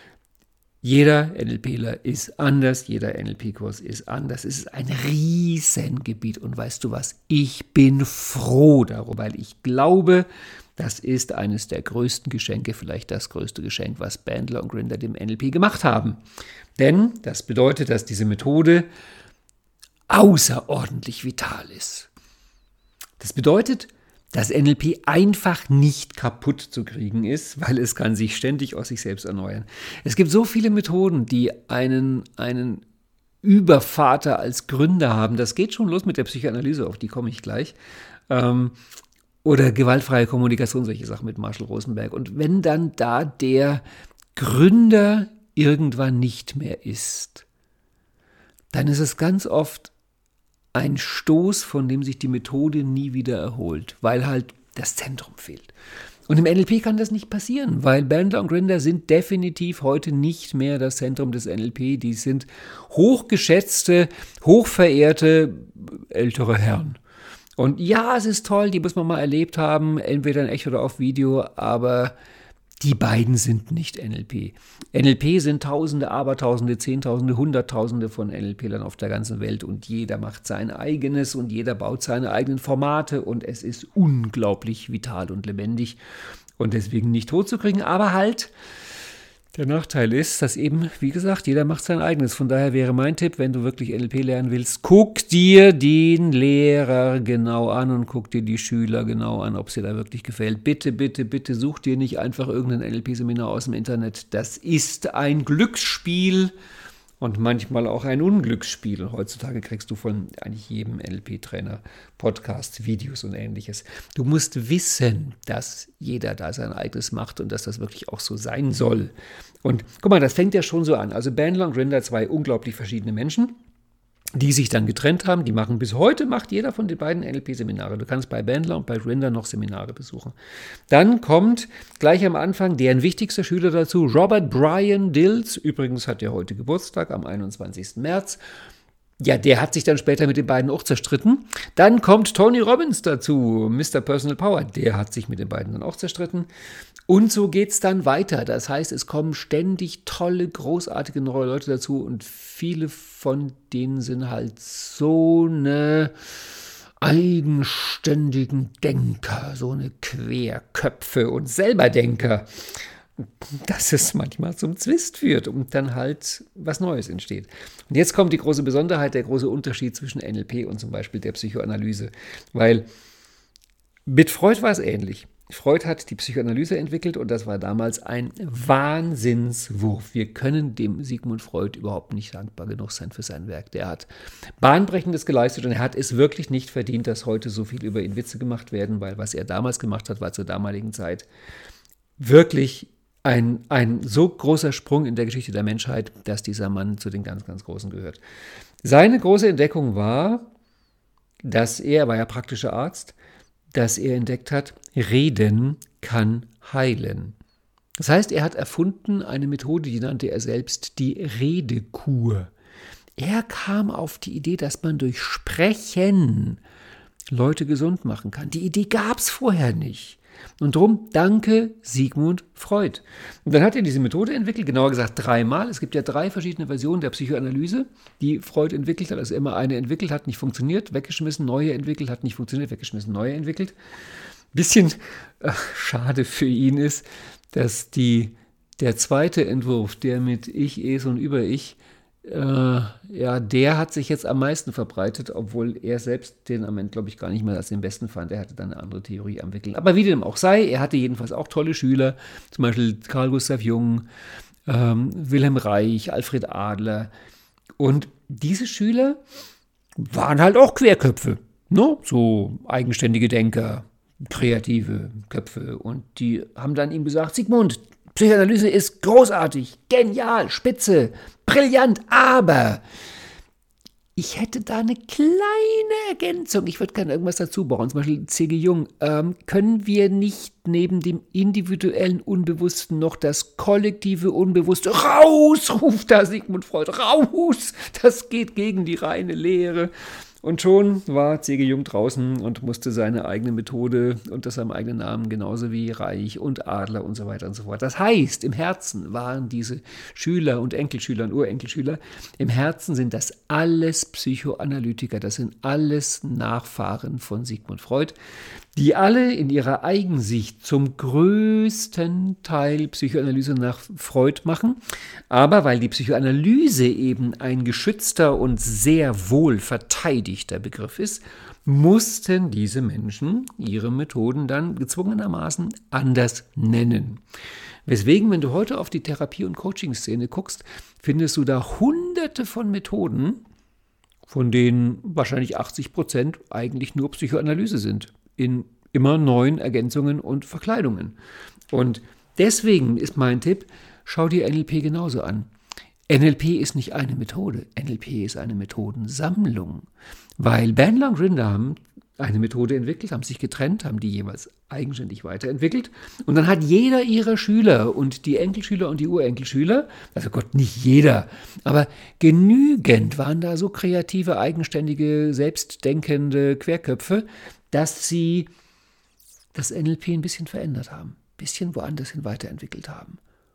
Jeder NLPler ist anders, jeder NLP-Kurs ist anders. Es ist ein Riesengebiet und weißt du was, ich bin froh darum, weil ich glaube, das ist eines der größten Geschenke, vielleicht das größte Geschenk, was Bandler und Grinder dem NLP gemacht haben. Denn das bedeutet, dass diese Methode außerordentlich vital ist. Das bedeutet, dass NLP einfach nicht kaputt zu kriegen ist, weil es kann sich ständig aus sich selbst erneuern. Es gibt so viele Methoden, die einen Übervater als Gründer haben. Das geht schon los mit der Psychoanalyse, auf die komme ich gleich. Oder gewaltfreie Kommunikation, solche Sachen mit Marshall Rosenberg. Und wenn dann da der Gründer irgendwann nicht mehr ist, dann ist es ganz oft ein Stoß, von dem sich die Methode nie wieder erholt, weil halt das Zentrum fehlt. Und im NLP kann das nicht passieren, weil Bandler und Grinder sind definitiv heute nicht mehr das Zentrum des NLP. Die sind hochgeschätzte, hochverehrte ältere Herren. Und ja, es ist toll, die muss man mal erlebt haben, entweder in echt oder auf Video, aber die beiden sind nicht NLP. NLP sind Tausende, Abertausende, Zehntausende, Hunderttausende von NLPlern auf der ganzen Welt und jeder macht sein eigenes und jeder baut seine eigenen Formate und es ist unglaublich vital und lebendig und deswegen nicht totzukriegen, aber halt der Nachteil ist, dass eben, wie gesagt, jeder macht sein eigenes. Von daher wäre mein Tipp, wenn du wirklich NLP lernen willst, guck dir den Lehrer genau an und guck dir die Schüler genau an, ob es dir da wirklich gefällt. Bitte, bitte, bitte such dir nicht einfach irgendein NLP-Seminar aus dem Internet. Das ist ein Glücksspiel und manchmal auch ein Unglücksspiel. Und heutzutage kriegst du von eigentlich jedem NLP-Trainer Podcasts, Videos und Ähnliches. Du musst wissen, dass jeder da sein eigenes macht und dass das wirklich auch so sein soll. Und guck mal, das fängt ja schon so an. Also Bandler und Grinder, zwei unglaublich verschiedene Menschen, die sich dann getrennt haben. Die machen bis heute, macht jeder von den beiden NLP-Seminare. Du kannst bei Bandler und bei Grinder noch Seminare besuchen. Dann kommt gleich am Anfang deren wichtigster Schüler dazu, Robert Brian Dills. Übrigens hat er heute Geburtstag am 21. März. Ja, der hat sich dann später mit den beiden auch zerstritten. Dann kommt Tony Robbins dazu, Mr. Personal Power. Der hat sich mit den beiden dann auch zerstritten. Und so geht es dann weiter. Das heißt, es kommen ständig tolle, großartige neue Leute dazu und viele von denen sind halt so eine eigenständigen Denker, so eine Querköpfe und Selberdenker, dass es manchmal zum Zwist führt und dann halt was Neues entsteht. Und jetzt kommt die große Besonderheit, der große Unterschied zwischen NLP und zum Beispiel der Psychoanalyse, weil mit Freud war es ähnlich. Freud hat die Psychoanalyse entwickelt und das war damals ein Wahnsinnswurf. Wir können dem Sigmund Freud überhaupt nicht dankbar genug sein für sein Werk. Der hat Bahnbrechendes geleistet und er hat es wirklich nicht verdient, dass heute so viel über ihn Witze gemacht werden, weil was er damals gemacht hat, war zur damaligen Zeit wirklich ein so großer Sprung in der Geschichte der Menschheit, dass dieser Mann zu den ganz, ganz Großen gehört. Seine große Entdeckung war, dass er war ja praktischer Arzt, dass er entdeckt hat, Reden kann heilen. Das heißt, er hat erfunden eine Methode, die nannte er selbst die Redekur. Er kam auf die Idee, dass man durch Sprechen Leute gesund machen kann. Die Idee gab es vorher nicht. Und drum danke Sigmund Freud. Und dann hat er diese Methode entwickelt, genauer gesagt 3-mal. Es gibt ja 3 verschiedene Versionen der Psychoanalyse, die Freud entwickelt hat. Also immer eine entwickelt, hat nicht funktioniert, weggeschmissen, neue entwickelt, hat nicht funktioniert, weggeschmissen, neue entwickelt. Bisschen schade für ihn ist, dass der zweite Entwurf, der mit Ich, Es und Über-Ich, der hat sich jetzt am meisten verbreitet, obwohl er selbst den am Ende, glaube ich, gar nicht mehr als den besten fand. Er hatte dann eine andere Theorie entwickelt. Aber wie dem auch sei, er hatte jedenfalls auch tolle Schüler, zum Beispiel Carl Gustav Jung, Wilhelm Reich, Alfred Adler. Und diese Schüler waren halt auch Querköpfe, ne? So eigenständige Denker, kreative Köpfe. Und die haben dann ihm gesagt, Sigmund, Psychoanalyse ist großartig, genial, spitze, brillant, aber ich hätte da eine kleine Ergänzung. Ich würde gerne irgendwas dazu bauen. Zum Beispiel C.G. Jung. Können wir nicht neben dem individuellen Unbewussten noch das kollektive Unbewusste raus, ruft da Sigmund Freud, raus! Das geht gegen die reine Lehre. Und schon war C.G. Jung draußen und musste seine eigene Methode unter seinem eigenen Namen, genauso wie Reich und Adler und so weiter und so fort. Das heißt, im Herzen waren diese Schüler und Enkelschüler und Urenkelschüler, im Herzen sind das alles Psychoanalytiker, das sind alles Nachfahren von Sigmund Freud, die alle in ihrer Eigensicht zum größten Teil Psychoanalyse nach Freud machen. Aber weil die Psychoanalyse eben ein geschützter und sehr wohl verteidigter Begriff ist, mussten diese Menschen ihre Methoden dann gezwungenermaßen anders nennen. Weswegen, wenn du heute auf die Therapie- und Coaching-Szene guckst, findest du da hunderte von Methoden, von denen wahrscheinlich 80% eigentlich nur Psychoanalyse sind, in immer neuen Ergänzungen und Verkleidungen. Und deswegen ist mein Tipp, schau dir NLP genauso an. NLP ist nicht eine Methode, NLP ist eine Methodensammlung. Weil Bandler und Grinder haben eine Methode entwickelt, haben sich getrennt, haben die jeweils eigenständig weiterentwickelt. Und dann hat jeder ihrer Schüler und die Enkelschüler und die Urenkelschüler, also Gott, nicht jeder, aber genügend waren da so kreative, eigenständige, selbstdenkende Querköpfe, dass sie das NLP ein bisschen verändert haben, ein bisschen woanders hin weiterentwickelt haben.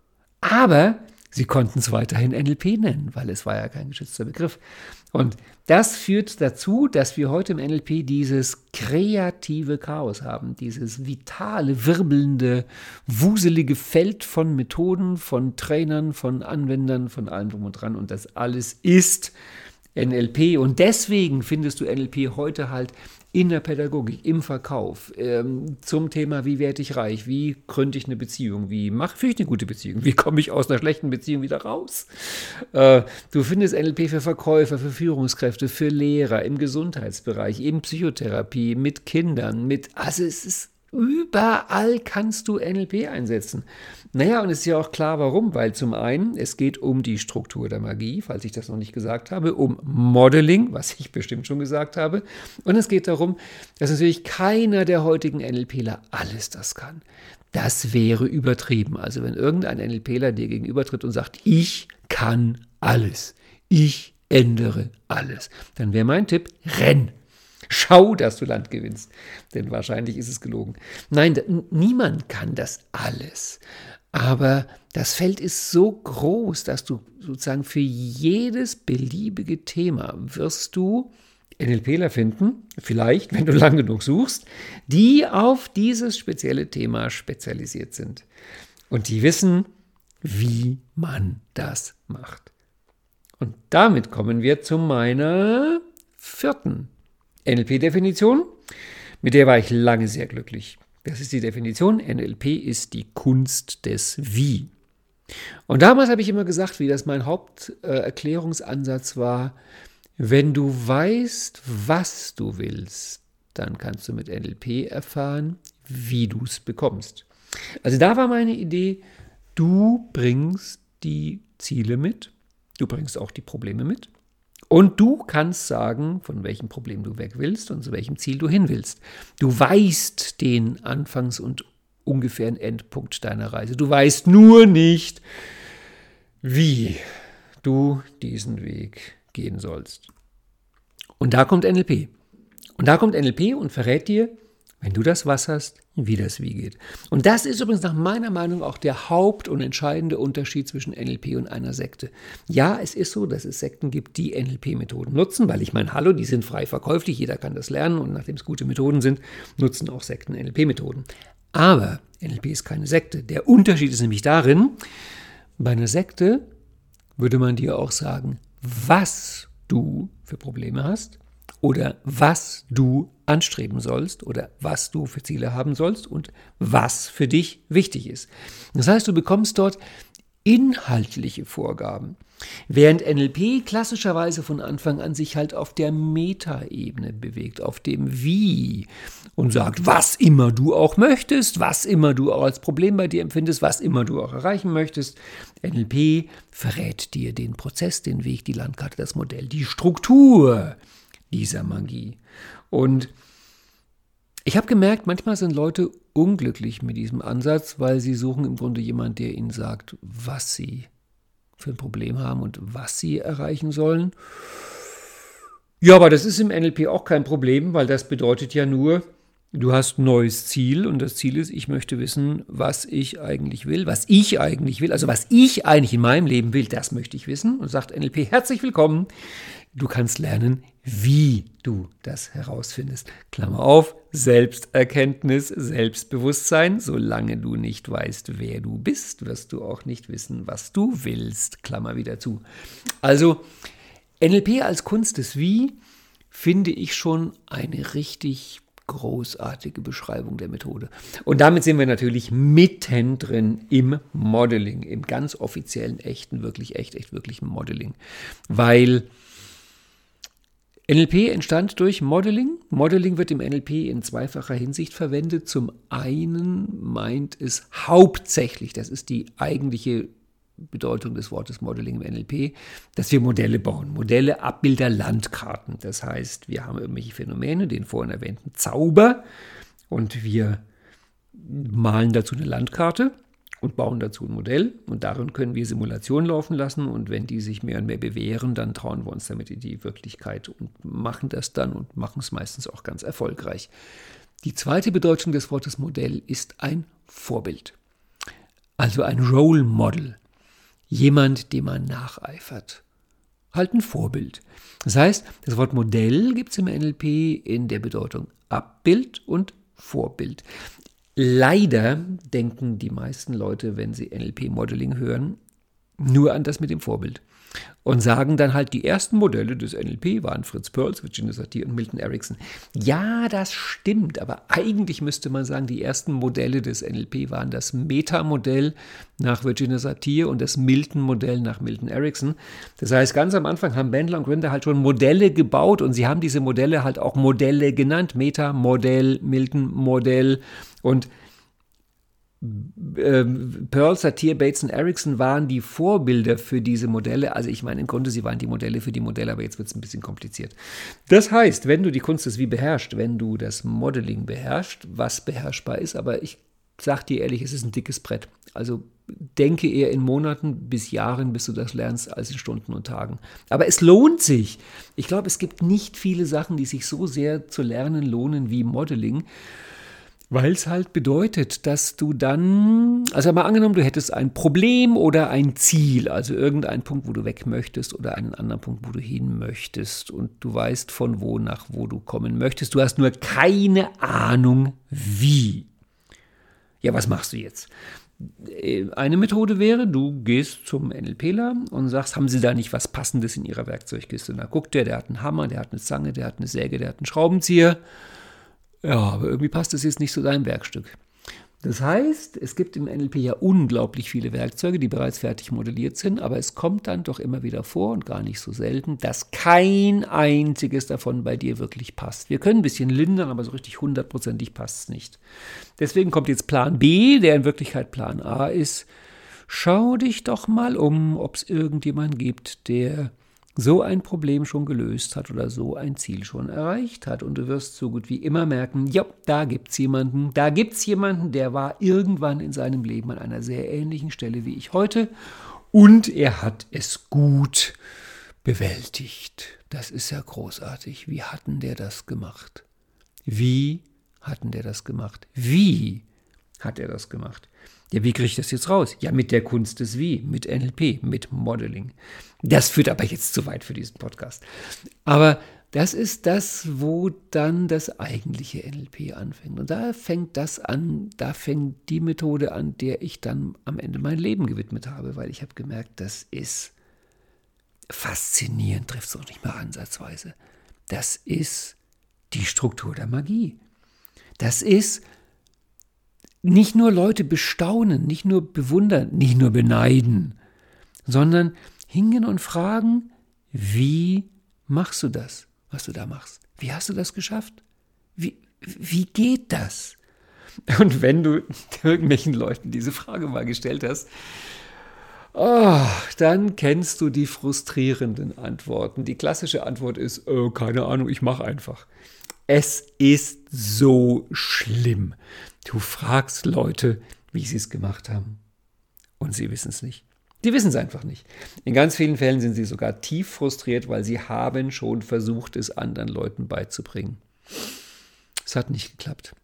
Aber sie konnten es weiterhin NLP nennen, weil es war ja kein geschützter Begriff. Und das führt dazu, dass wir heute im NLP dieses kreative Chaos haben, dieses vitale, wirbelnde, wuselige Feld von Methoden, von Trainern, von Anwendern, von allem drum und dran. Und das alles ist NLP. Und deswegen findest du NLP heute halt in der Pädagogik, im Verkauf, zum Thema, wie werde ich reich, wie gründe ich eine Beziehung, wie führe ich eine gute Beziehung, wie komme ich aus einer schlechten Beziehung wieder raus. Du findest NLP für Verkäufer, für Führungskräfte, für Lehrer, im Gesundheitsbereich, in Psychotherapie, mit Kindern, also es ist überall kannst du NLP einsetzen. Naja, und es ist ja auch klar, warum, weil zum einen, es geht um die Struktur der Magie, falls ich das noch nicht gesagt habe, um Modeling, was ich bestimmt schon gesagt habe, und es geht darum, dass natürlich keiner der heutigen NLPler alles das kann. Das wäre übertrieben. Also wenn irgendein NLPler dir gegenübertritt und sagt, ich kann alles, ich ändere alles, dann wäre mein Tipp, renn. Schau, dass du Land gewinnst, denn wahrscheinlich ist es gelogen. Nein, niemand kann das alles. Aber das Feld ist so groß, dass du sozusagen für jedes beliebige Thema wirst du NLPler finden, vielleicht, wenn du lang genug suchst, die auf dieses spezielle Thema spezialisiert sind. Und die wissen, wie man das macht. Und damit kommen wir zu meiner 4. NLP-Definition, mit der war ich lange sehr glücklich. Das ist die Definition, NLP ist die Kunst des Wie. Und damals habe ich immer gesagt, wie das mein Haupterklärungsansatz war, wenn du weißt, was du willst, dann kannst du mit NLP erfahren, wie du es bekommst. Also da war meine Idee, du bringst die Ziele mit, du bringst auch die Probleme mit. Und du kannst sagen, von welchem Problem du weg willst und zu welchem Ziel du hin willst. Du weißt den Anfangs- und ungefähren Endpunkt deiner Reise. Du weißt nur nicht, wie du diesen Weg gehen sollst. Und da kommt NLP. Und da kommt NLP und verrät dir, wenn du das Was hast, wie das Wie geht. Und das ist übrigens nach meiner Meinung auch der Haupt- und entscheidende Unterschied zwischen NLP und einer Sekte. Ja, es ist so, dass es Sekten gibt, die NLP-Methoden nutzen, weil ich meine, hallo, die sind frei verkäuflich, jeder kann das lernen und nachdem es gute Methoden sind, nutzen auch Sekten NLP-Methoden. Aber NLP ist keine Sekte. Der Unterschied ist nämlich darin, bei einer Sekte würde man dir auch sagen, was du für Probleme hast oder was du anstreben sollst oder was du für Ziele haben sollst und was für dich wichtig ist. Das heißt, du bekommst dort inhaltliche Vorgaben, während NLP klassischerweise von Anfang an sich halt auf der Metaebene bewegt, auf dem Wie und sagt, was immer du auch möchtest, was immer du auch als Problem bei dir empfindest, was immer du auch erreichen möchtest. NLP verrät dir den Prozess, den Weg, die Landkarte, das Modell, die Struktur dieser Magie. Und ich habe gemerkt, manchmal sind Leute unglücklich mit diesem Ansatz, weil sie suchen im Grunde jemanden, der ihnen sagt, was sie für ein Problem haben und was sie erreichen sollen. Ja, aber das ist im NLP auch kein Problem, weil das bedeutet ja nur, du hast ein neues Ziel und das Ziel ist, ich möchte wissen, was ich eigentlich will, also was ich eigentlich in meinem Leben will, das möchte ich wissen. Und sagt NLP, herzlich willkommen. Du kannst lernen, wie du das herausfindest. Klammer auf, Selbsterkenntnis, Selbstbewusstsein. Solange du nicht weißt, wer du bist, wirst du auch nicht wissen, was du willst. Klammer wieder zu. Also NLP als Kunst des Wie finde ich schon eine richtig großartige Beschreibung der Methode. Und damit sind wir natürlich mittendrin im Modeling, im ganz offiziellen, echten, wirklich wirklichen Modeling. Weil NLP entstand durch Modeling. Modeling wird im NLP in zweifacher Hinsicht verwendet. Zum einen meint es hauptsächlich, das ist die eigentliche Bedeutung des Wortes Modeling im NLP, dass wir Modelle bauen. Modelle, Abbilder, Landkarten. Das heißt, wir haben irgendwelche Phänomene, den vorhin erwähnten Zauber, und wir malen dazu eine Landkarte und bauen dazu ein Modell. Und darin können wir Simulationen laufen lassen. Und wenn die sich mehr und mehr bewähren, dann trauen wir uns damit in die Wirklichkeit und machen das dann und machen es meistens auch ganz erfolgreich. Die zweite Bedeutung des Wortes Modell ist ein Vorbild. Also ein Role Model. Jemand, dem man nacheifert. Halt ein Vorbild. Das heißt, das Wort Modell gibt es im NLP in der Bedeutung Abbild und Vorbild. Leider denken die meisten Leute, wenn sie NLP-Modeling hören, nur an das mit dem Vorbild. Und sagen dann halt, die ersten Modelle des NLP waren Fritz Perls, Virginia Satir und Milton Erickson. Ja, das stimmt, aber eigentlich müsste man sagen, die ersten Modelle des NLP waren das Meta-Modell nach Virginia Satir und das Milton-Modell nach Milton Erickson. Das heißt, ganz am Anfang haben Bandler und Grinder halt schon Modelle gebaut und sie haben diese Modelle halt auch Modelle genannt. Meta-Modell, Milton-Modell und Pearl, Satir, Bates und Erickson waren die Vorbilder für diese Modelle. Also ich meine, im Grunde, sie waren die Modelle für die Modelle, aber jetzt wird es ein bisschen kompliziert. Das heißt, wenn du die Kunst des Wie beherrschst, wenn du das Modeling beherrschst, was beherrschbar ist, aber ich sag dir ehrlich, es ist ein dickes Brett. Also denke eher in Monaten bis Jahren, bis du das lernst, als in Stunden und Tagen. Aber es lohnt sich. Ich glaube, es gibt nicht viele Sachen, die sich so sehr zu lernen lohnen wie Modeling. Weil es halt bedeutet, dass du dann, also mal angenommen, du hättest ein Problem oder ein Ziel, also irgendeinen Punkt, wo du weg möchtest oder einen anderen Punkt, wo du hin möchtest und du weißt von wo nach wo du kommen möchtest, du hast nur keine Ahnung wie. Ja, was machst du jetzt? Eine Methode wäre, du gehst zum NLPler und sagst, haben Sie da nicht was Passendes in Ihrer Werkzeugkiste? Und da guckt der hat einen Hammer, der hat eine Zange, der hat eine Säge, der hat einen Schraubenzieher. Ja, aber irgendwie passt das jetzt nicht zu deinem Werkstück. Das heißt, es gibt im NLP ja unglaublich viele Werkzeuge, die bereits fertig modelliert sind, aber es kommt dann doch immer wieder vor und gar nicht so selten, dass kein einziges davon bei dir wirklich passt. Wir können ein bisschen lindern, aber so richtig 100%ig passt es nicht. Deswegen kommt jetzt Plan B, der in Wirklichkeit Plan A ist. Schau dich doch mal um, ob es irgendjemanden gibt, der so ein Problem schon gelöst hat oder so ein Ziel schon erreicht hat. Und du wirst so gut wie immer merken, ja, da gibt's jemanden, der war irgendwann in seinem Leben an einer sehr ähnlichen Stelle wie ich heute und er hat es gut bewältigt. Das ist ja großartig. Wie hat denn der das gemacht? Wie hat denn der das gemacht? Wie hat er das gemacht? Ja, wie kriege ich das jetzt raus? Ja, mit der Kunst des Wie, mit NLP, mit Modeling. Das führt aber jetzt zu weit für diesen Podcast. Aber das ist das, wo dann das eigentliche NLP anfängt. Und da fängt das an, da fängt die Methode an, der ich dann am Ende mein Leben gewidmet habe, weil ich habe gemerkt, das ist faszinierend, trifft es auch nicht mehr ansatzweise. Das ist die Struktur der Magie. Das ist nicht nur Leute bestaunen, nicht nur bewundern, nicht nur beneiden, sondern hingehen und fragen, wie machst du das, was du da machst? Wie hast du das geschafft? Wie geht das? Und wenn du irgendwelchen Leuten diese Frage mal gestellt hast, dann kennst du die frustrierenden Antworten. Die klassische Antwort ist, keine Ahnung, ich mache einfach. Es ist so schlimm. Du fragst Leute, wie sie es gemacht haben. Und sie wissen es nicht. Die wissen es einfach nicht. In ganz vielen Fällen sind sie sogar tief frustriert, weil sie haben schon versucht, es anderen Leuten beizubringen. Es hat nicht geklappt.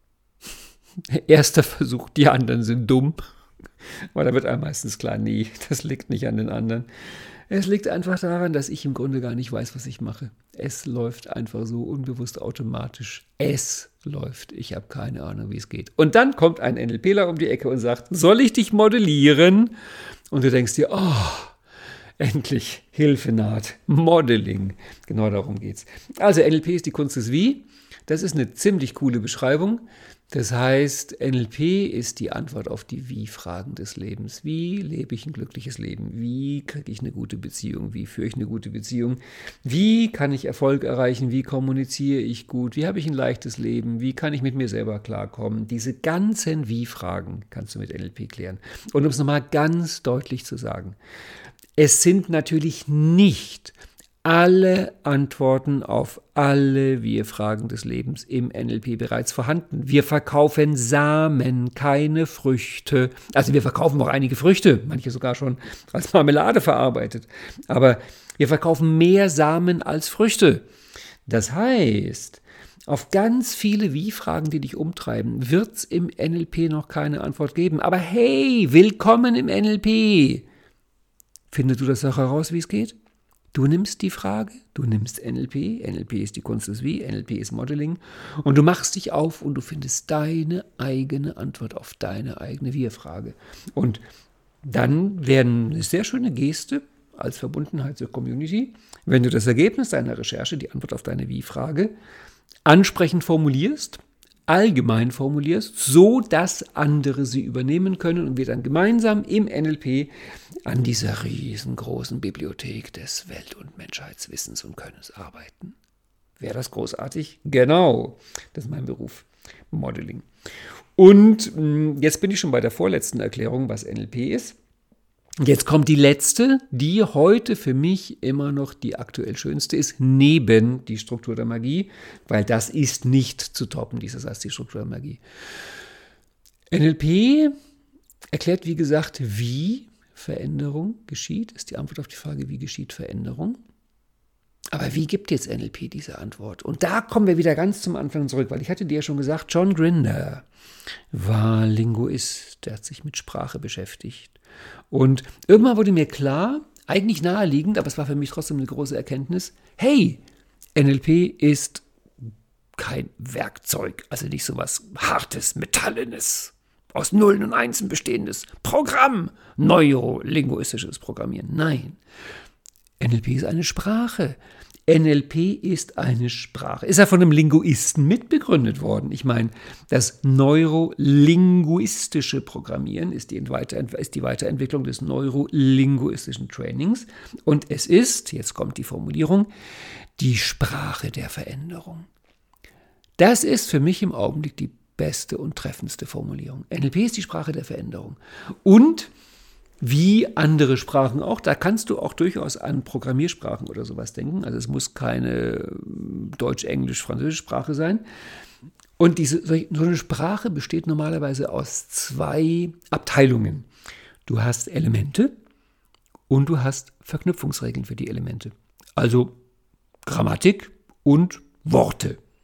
Erster Versuch, die anderen sind dumm. Weil da wird einem meistens klar, nee, das liegt nicht an den anderen. Es liegt einfach daran, dass ich im Grunde gar nicht weiß, was ich mache. Es läuft einfach so unbewusst automatisch. Es läuft. Ich habe keine Ahnung, wie es geht. Und dann kommt ein NLPler um die Ecke und sagt, soll ich dich modellieren? Und du denkst dir, endlich, Hilfe naht, Modeling. Genau darum geht's. Also NLP ist die Kunst des Wie. Das ist eine ziemlich coole Beschreibung. Das heißt, NLP ist die Antwort auf die Wie-Fragen des Lebens. Wie lebe ich ein glückliches Leben? Wie kriege ich eine gute Beziehung? Wie führe ich eine gute Beziehung? Wie kann ich Erfolg erreichen? Wie kommuniziere ich gut? Wie habe ich ein leichtes Leben? Wie kann ich mit mir selber klarkommen? Diese ganzen Wie-Fragen kannst du mit NLP klären. Und um es nochmal ganz deutlich zu sagen, es sind natürlich nicht alle Antworten auf alle Wir-Fragen des Lebens im NLP bereits vorhanden. Wir verkaufen Samen, keine Früchte. Also wir verkaufen auch einige Früchte, manche sogar schon als Marmelade verarbeitet. Aber wir verkaufen mehr Samen als Früchte. Das heißt, auf ganz viele Wie-Fragen, die dich umtreiben, wird es im NLP noch keine Antwort geben. Aber hey, willkommen im NLP! Findest du das auch heraus, wie es geht? Du nimmst die Frage, du nimmst NLP, NLP ist die Kunst des Wie, NLP ist Modeling und du machst dich auf und du findest deine eigene Antwort auf deine eigene Wir-Frage. Und dann werden eine sehr schöne Geste als Verbundenheit zur Community, wenn du das Ergebnis deiner Recherche, die Antwort auf deine Wie-Frage, ansprechend formulierst, allgemein formulierst, so dass andere sie übernehmen können und wir dann gemeinsam im NLP an dieser riesengroßen Bibliothek des Welt- und Menschheitswissens und Könnens arbeiten. Wäre das großartig? Genau, das ist mein Beruf, Modeling. Und jetzt bin ich schon bei der vorletzten Erklärung, was NLP ist. Jetzt kommt die letzte, die heute für mich immer noch die aktuell schönste ist, neben die Struktur der Magie, weil das ist nicht zu toppen, dieses als die Struktur der Magie. NLP erklärt, wie gesagt, wie Veränderung geschieht, ist die Antwort auf die Frage, wie geschieht Veränderung. Aber wie gibt jetzt NLP diese Antwort? Und da kommen wir wieder ganz zum Anfang zurück, weil ich hatte dir ja schon gesagt, John Grinder war Linguist, der hat sich mit Sprache beschäftigt. Und irgendwann wurde mir klar, eigentlich naheliegend, aber es war für mich trotzdem eine große Erkenntnis, hey, NLP ist kein Werkzeug, also nicht so was Hartes, Metallenes, aus Nullen und Einsen bestehendes Programm, neurolinguistisches Programmieren. Nein, NLP ist eine Sprache. NLP ist eine Sprache. Ist ja von einem Linguisten mitbegründet worden. Ich meine, das neurolinguistische Programmieren ist die Weiterentwicklung des neurolinguistischen Trainings. Und es ist, jetzt kommt die Formulierung, die Sprache der Veränderung. Das ist für mich im Augenblick die beste und treffendste Formulierung. NLP ist die Sprache der Veränderung. Und wie andere Sprachen auch, da kannst du auch durchaus an Programmiersprachen oder sowas denken. Also es muss keine Deutsch, Englisch, Französisch Sprache sein. Und so eine Sprache besteht normalerweise aus 2 Abteilungen. Du hast Elemente und du hast Verknüpfungsregeln für die Elemente. Also Grammatik und Worte.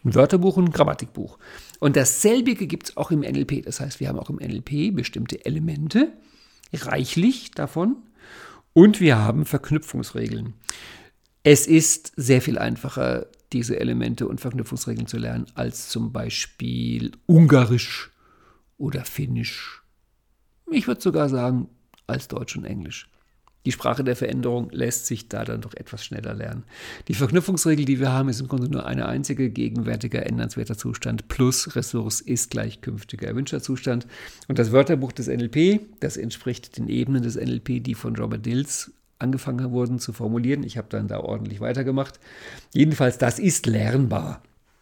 Ein Wörterbuch und ein Grammatikbuch. Und dasselbige gibt es auch im NLP. Das heißt, wir haben auch im NLP bestimmte Elemente, reichlich davon, und wir haben Verknüpfungsregeln. Es ist sehr viel einfacher, diese Elemente und Verknüpfungsregeln zu lernen, als zum Beispiel Ungarisch oder Finnisch. Ich würde sogar sagen, als Deutsch und Englisch. Die Sprache der Veränderung lässt sich da dann doch etwas schneller lernen. Die Verknüpfungsregel, die wir haben, ist im Grunde nur eine einzige: gegenwärtiger, ändernswerter Zustand plus Ressource ist gleich künftiger erwünschter Zustand. Und das Wörterbuch des NLP, das entspricht den Ebenen des NLP, die von Robert Dills angefangen wurden zu formulieren. Ich habe dann da ordentlich weitergemacht. Jedenfalls, das ist lernbar.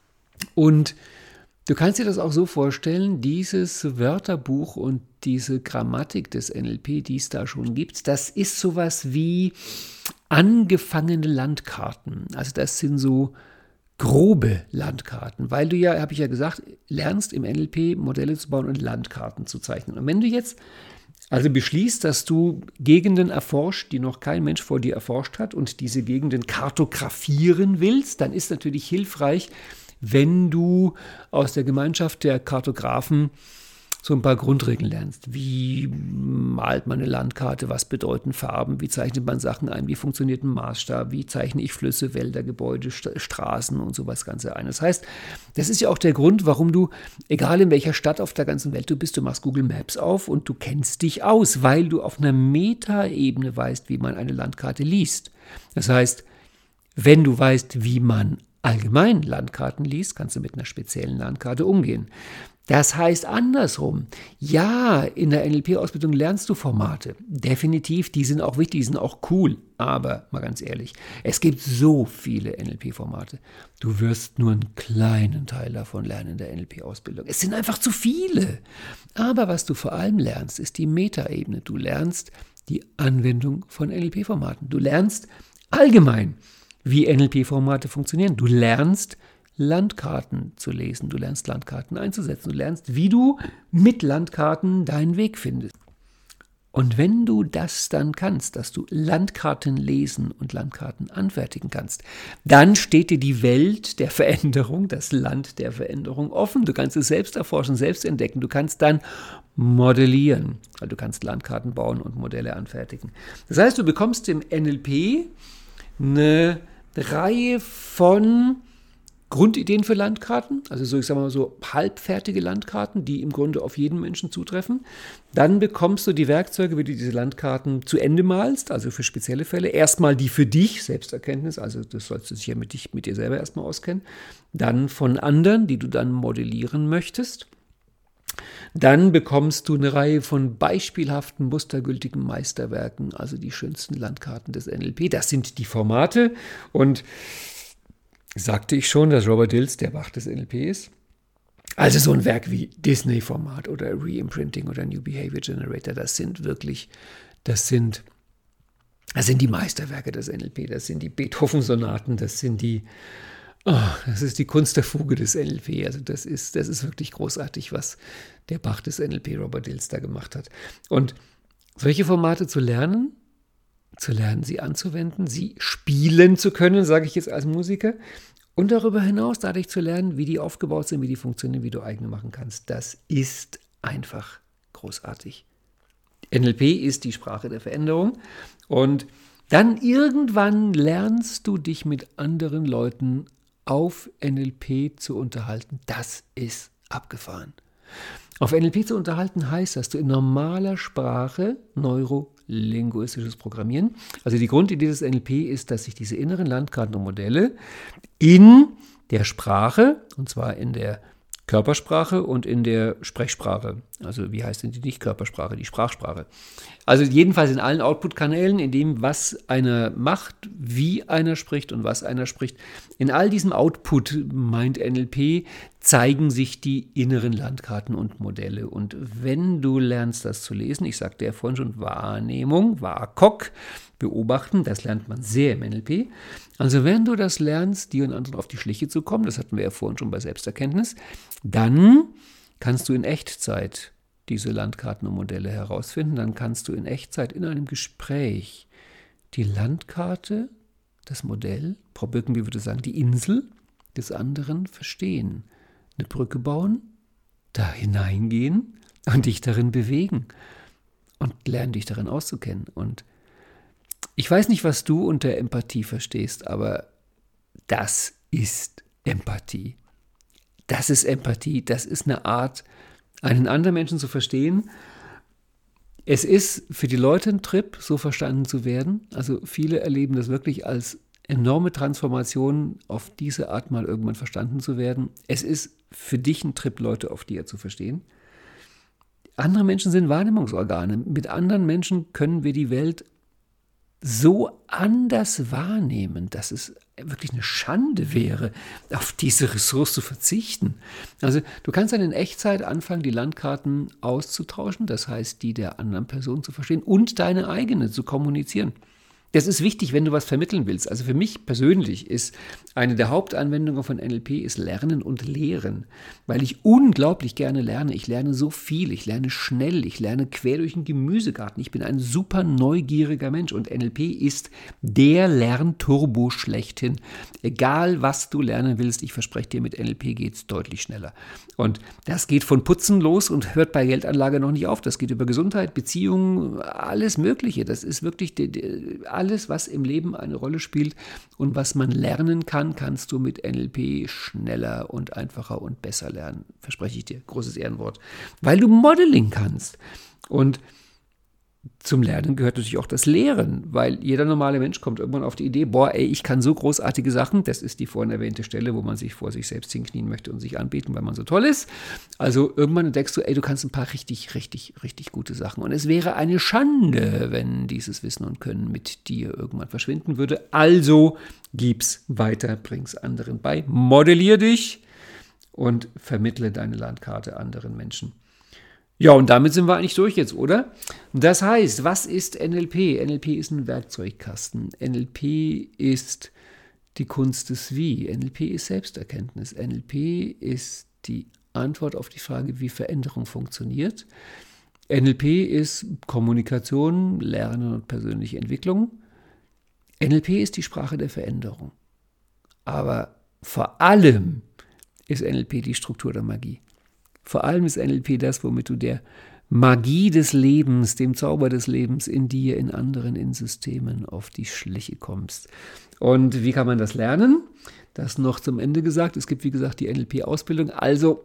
Und du kannst dir das auch so vorstellen, dieses Wörterbuch und diese Grammatik des NLP, die es da schon gibt, das ist sowas wie angefangene Landkarten. Also das sind so grobe Landkarten, weil du ja, habe ich ja gesagt, lernst im NLP Modelle zu bauen und Landkarten zu zeichnen. Und wenn du jetzt also beschließt, dass du Gegenden erforscht, die noch kein Mensch vor dir erforscht hat, und diese Gegenden kartografieren willst, dann ist natürlich hilfreich, wenn du aus der Gemeinschaft der Kartografen so ein paar Grundregeln lernst. Wie malt man eine Landkarte? Was bedeuten Farben? Wie zeichnet man Sachen ein? Wie funktioniert ein Maßstab? Wie zeichne ich Flüsse, Wälder, Gebäude, Straßen und sowas Ganze ein? Das heißt, das ist ja auch der Grund, warum du, egal in welcher Stadt auf der ganzen Welt du bist, du machst Google Maps auf und du kennst dich aus, weil du auf einer Metaebene weißt, wie man eine Landkarte liest. Das heißt, wenn du weißt, wie man allgemein Landkarten liest, kannst du mit einer speziellen Landkarte umgehen. Das heißt andersrum. Ja, in der NLP-Ausbildung lernst du Formate. Definitiv, die sind auch wichtig, die sind auch cool. Aber mal ganz ehrlich, es gibt so viele NLP-Formate. Du wirst nur einen kleinen Teil davon lernen in der NLP-Ausbildung. Es sind einfach zu viele. Aber was du vor allem lernst, ist die Metaebene. Du lernst die Anwendung von NLP-Formaten. Du lernst allgemein, wie NLP-Formate funktionieren. Du lernst Landkarten zu lesen, du lernst Landkarten einzusetzen, du lernst, wie du mit Landkarten deinen Weg findest. Und wenn du das dann kannst, dass du Landkarten lesen und Landkarten anfertigen kannst, dann steht dir die Welt der Veränderung, das Land der Veränderung offen. Du kannst es selbst erforschen, selbst entdecken. Du kannst dann modellieren, weil du kannst Landkarten bauen und Modelle anfertigen. Das heißt, du bekommst im NLP eine Reihe von Grundideen für Landkarten, also so, ich sage mal so halbfertige Landkarten, die im Grunde auf jeden Menschen zutreffen. Dann bekommst du die Werkzeuge, wie du diese Landkarten zu Ende malst, also für spezielle Fälle. Erstmal die für dich, Selbsterkenntnis, also das sollst du sicher mit dir selber erstmal auskennen. Dann von anderen, die du dann modellieren möchtest. Dann bekommst du eine Reihe von beispielhaften, mustergültigen Meisterwerken, also die schönsten Landkarten des NLP. Das sind die Formate. Und sagte ich schon, dass Robert Dills der Bach des NLP ist? Also so ein Werk wie Disney-Format oder Reimprinting oder New Behavior Generator, das sind die Meisterwerke des NLP, das sind die Beethoven-Sonaten, das ist die Kunst der Fuge des NLP. Also das ist wirklich großartig, was der Bach des NLP, Robert Dills, da gemacht hat. Und solche Formate zu lernen, sie anzuwenden, sie spielen zu können, sage ich jetzt als Musiker, und darüber hinaus dadurch zu lernen, wie die aufgebaut sind, wie die funktionieren, wie du eigene machen kannst. Das ist einfach großartig. NLP ist die Sprache der Veränderung, und dann irgendwann lernst du dich mit anderen Leuten auf NLP zu unterhalten. Das ist abgefahren. Auf NLP zu unterhalten heißt, dass du in normaler Sprache neurolinguistisches Programmieren, also die Grundidee des NLP ist, dass sich diese inneren Landkarten und Modelle in der Sprache, und zwar in der Körpersprache und in der Sprechsprache, also wie heißt denn die nicht Körpersprache, die Sprachsprache. Also jedenfalls in allen Output-Kanälen, in dem, was einer macht, wie einer spricht und was einer spricht. In all diesem Output, meint NLP, zeigen sich die inneren Landkarten und Modelle. Und wenn du lernst, das zu lesen, ich sagte ja vorhin schon, Wahrnehmung, WAKOK, beobachten, das lernt man sehr im NLP. Also wenn du das lernst, dir und anderen auf die Schliche zu kommen, das hatten wir ja vorhin schon bei Selbsterkenntnis, dann kannst du in Echtzeit diese Landkarten und Modelle herausfinden. Dann kannst du in Echtzeit in einem Gespräch die Landkarte, das Modell, Frau Birkenby würde sagen, die Insel, des anderen verstehen. Eine Brücke bauen, da hineingehen und dich darin bewegen und lernen, dich darin auszukennen. Und ich weiß nicht, was du unter Empathie verstehst, aber das ist Empathie. Das ist Empathie, das ist eine Art, einen anderen Menschen zu verstehen. Es ist für die Leute ein Trip, so verstanden zu werden. Also viele erleben das wirklich als enorme Transformation, auf diese Art mal irgendwann verstanden zu werden. Es ist für dich ein Trip, Leute auf die Art zu verstehen. Andere Menschen sind Wahrnehmungsorgane. Mit anderen Menschen können wir die Welt so anders wahrnehmen, dass es wirklich eine Schande wäre, auf diese Ressource zu verzichten. Also du kannst dann in Echtzeit anfangen, die Landkarten auszutauschen, das heißt, die der anderen Person zu verstehen und deine eigene zu kommunizieren. Das ist wichtig, wenn du was vermitteln willst. Also für mich persönlich ist eine der Hauptanwendungen von NLP ist Lernen und Lehren, weil ich unglaublich gerne lerne. Ich lerne so viel, ich lerne schnell, ich lerne quer durch den Gemüsegarten. Ich bin ein super neugieriger Mensch und NLP ist der Lernturbo schlechthin. Egal, was du lernen willst, ich verspreche dir, mit NLP geht es deutlich schneller. Und das geht von Putzen los und hört bei Geldanlage noch nicht auf. Das geht über Gesundheit, Beziehungen, alles Mögliche. Das ist wirklich alles, was im Leben eine Rolle spielt und was man lernen kann, kannst du mit NLP schneller und einfacher und besser lernen. Verspreche ich dir. Großes Ehrenwort. Weil du Modeling kannst. Und zum Lernen gehört natürlich auch das Lehren, weil jeder normale Mensch kommt irgendwann auf die Idee, ich kann so großartige Sachen, das ist die vorhin erwähnte Stelle, wo man sich vor sich selbst hinknien möchte und sich anbeten, weil man so toll ist. Also irgendwann entdeckst du, du kannst ein paar richtig, richtig, richtig gute Sachen. Und es wäre eine Schande, wenn dieses Wissen und Können mit dir irgendwann verschwinden würde. Also gib's weiter, bring's anderen bei, modellier dich und vermittle deine Landkarte anderen Menschen. Ja, und damit sind wir eigentlich durch jetzt, oder? Das heißt, was ist NLP? NLP ist ein Werkzeugkasten. NLP ist die Kunst des Wie. NLP ist Selbsterkenntnis. NLP ist die Antwort auf die Frage, wie Veränderung funktioniert. NLP ist Kommunikation, Lernen und persönliche Entwicklung. NLP ist die Sprache der Veränderung. Aber vor allem ist NLP die Struktur der Magie. Vor allem ist NLP das, womit du der Magie des Lebens, dem Zauber des Lebens in dir, in anderen, in Systemen auf die Schliche kommst. Und wie kann man das lernen? Das noch zum Ende gesagt. Es gibt, wie gesagt, die NLP-Ausbildung. Also,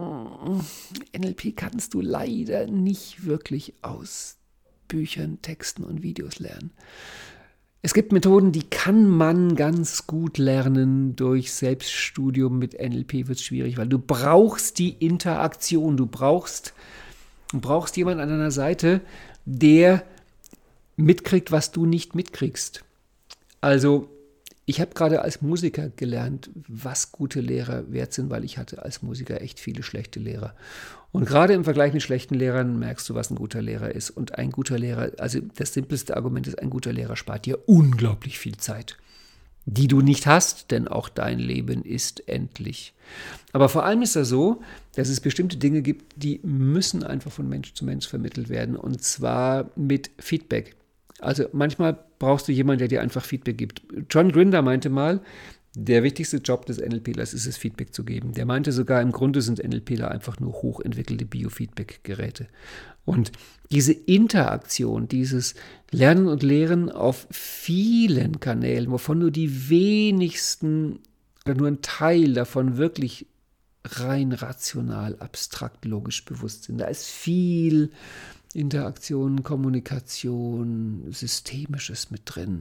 NLP kannst du leider nicht wirklich aus Büchern, Texten und Videos lernen. Es gibt Methoden, die kann man ganz gut lernen. Durch Selbststudium mit NLP wird es schwierig, weil du brauchst die Interaktion. Du brauchst jemanden an deiner Seite, der mitkriegt, was du nicht mitkriegst. Also ich habe gerade als Musiker gelernt, was gute Lehrer wert sind, weil ich hatte als Musiker echt viele schlechte Lehrer. Und gerade im Vergleich mit schlechten Lehrern merkst du, was ein guter Lehrer ist. Und ein guter Lehrer, also das simpelste Argument ist, ein guter Lehrer spart dir unglaublich viel Zeit, die du nicht hast, denn auch dein Leben ist endlich. Aber vor allem ist das so, dass es bestimmte Dinge gibt, die müssen einfach von Mensch zu Mensch vermittelt werden, und zwar mit Feedback. Also manchmal brauchst du jemanden, der dir einfach Feedback gibt. John Grinder meinte mal, der wichtigste Job des NLPlers ist es, Feedback zu geben. Der meinte sogar, im Grunde sind NLPler einfach nur hochentwickelte Biofeedback-Geräte. Und diese Interaktion, dieses Lernen und Lehren auf vielen Kanälen, wovon nur die wenigsten oder nur ein Teil davon wirklich rein rational, abstrakt, logisch bewusst sind. Da ist viel Interaktion, Kommunikation, Systemisches mit drin.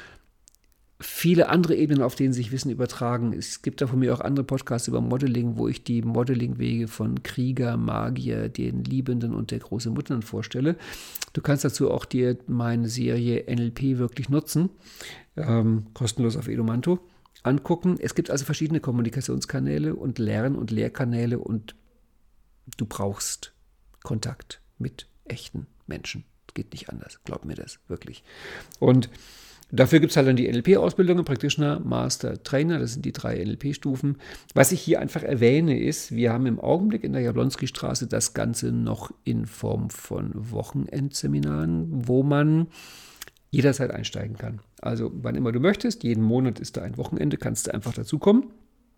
Viele andere Ebenen, auf denen sich Wissen übertragen. Es gibt da von mir auch andere Podcasts über Modeling, wo ich die Modelingwege von Krieger, Magier, den Liebenden und der großen Mutter vorstelle. Du kannst dazu auch dir meine Serie NLP wirklich nutzen, kostenlos auf Edumanto, angucken. Es gibt also verschiedene Kommunikationskanäle und Lern- und Lehrkanäle, und du brauchst Kontakt mit echten Menschen. Das geht nicht anders, glaub mir das, wirklich. Und dafür gibt es halt dann die NLP-Ausbildungen, Practitioner, Master, Trainer, das sind die 3 NLP-Stufen. Was ich hier einfach erwähne ist, wir haben im Augenblick in der Jablonski-Straße das Ganze noch in Form von Wochenendseminaren, wo man jederzeit einsteigen kann. Also wann immer du möchtest, jeden Monat ist da ein Wochenende, kannst du einfach dazukommen.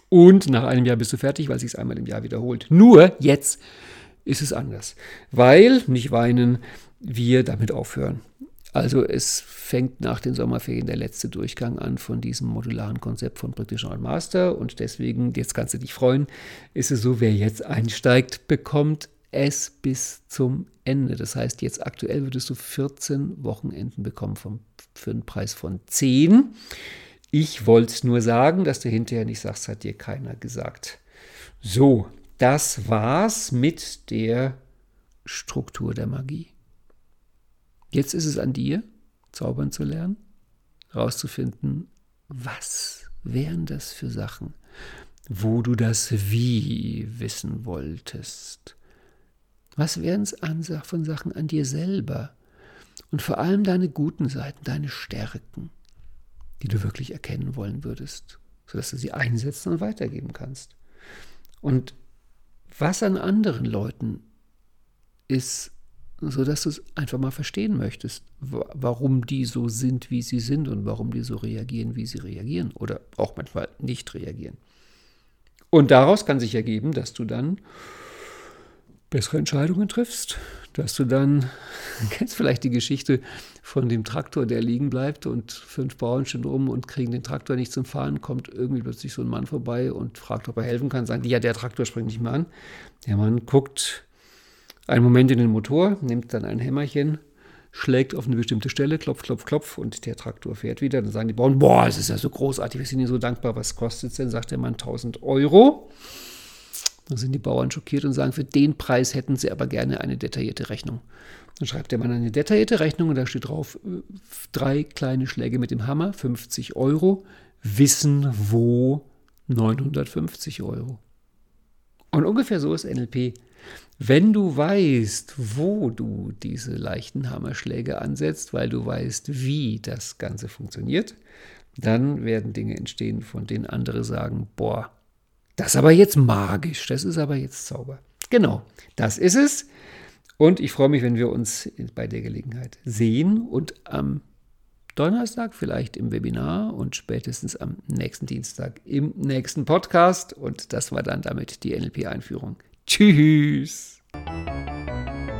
Und nach einem Jahr bist du fertig, weil es sich einmal im Jahr wiederholt. Nur jetzt ist es anders, weil, nicht weinen, wir damit aufhören. Also es fängt nach den Sommerferien der letzte Durchgang an von diesem modularen Konzept von British Oil Master und deswegen, jetzt kannst du dich freuen, ist es so, wer jetzt einsteigt, bekommt es bis zum Ende. Das heißt, jetzt aktuell würdest du 14 Wochenenden bekommen für einen Preis von 10. Ich wollte es nur sagen, dass du hinterher nicht sagst, hat dir keiner gesagt. So, das war's mit der Struktur der Magie. Jetzt ist es an dir, zaubern zu lernen, rauszufinden, was wären das für Sachen, wo du das Wie wissen wolltest. Was wären es von Sachen an dir selber und vor allem deine guten Seiten, deine Stärken, die du wirklich erkennen wollen würdest, sodass du sie einsetzen und weitergeben kannst. Und was an anderen Leuten ist, sodass du es einfach mal verstehen möchtest, warum die so sind, wie sie sind und warum die so reagieren, wie sie reagieren oder auch manchmal nicht reagieren. Und daraus kann sich ergeben, dass du dann bessere Entscheidungen triffst, dass du dann, kennst vielleicht die Geschichte von dem Traktor, der liegen bleibt und 5 Bauern stehen rum und kriegen den Traktor nicht zum Fahren, kommt irgendwie plötzlich so ein Mann vorbei und fragt, ob er helfen kann, sagen die, ja, der Traktor springt nicht mehr an. Der Mann guckt einen Moment in den Motor, nimmt dann ein Hämmerchen, schlägt auf eine bestimmte Stelle, klopf, klopf, klopf und der Traktor fährt wieder. Dann sagen die Bauern, boah, es ist ja so großartig, wir sind Ihnen so dankbar, was kostet es denn? Sagt der Mann 1.000 Euro. Dann sind die Bauern schockiert und sagen, für den Preis hätten sie aber gerne eine detaillierte Rechnung. Dann schreibt der Mann eine detaillierte Rechnung und da steht drauf, 3 kleine Schläge mit dem Hammer, 50 Euro, wissen wo, 950 Euro. Und ungefähr so ist NLP. Wenn du weißt, wo du diese leichten Hammerschläge ansetzt, weil du weißt, wie das Ganze funktioniert, dann werden Dinge entstehen, von denen andere sagen, boah, das ist aber jetzt magisch, das ist aber jetzt Zauber. Genau, das ist es. Und ich freue mich, wenn wir uns bei der Gelegenheit sehen und am Donnerstag vielleicht im Webinar und spätestens am nächsten Dienstag im nächsten Podcast. Und das war dann damit die NLP-Einführung. Tschüss!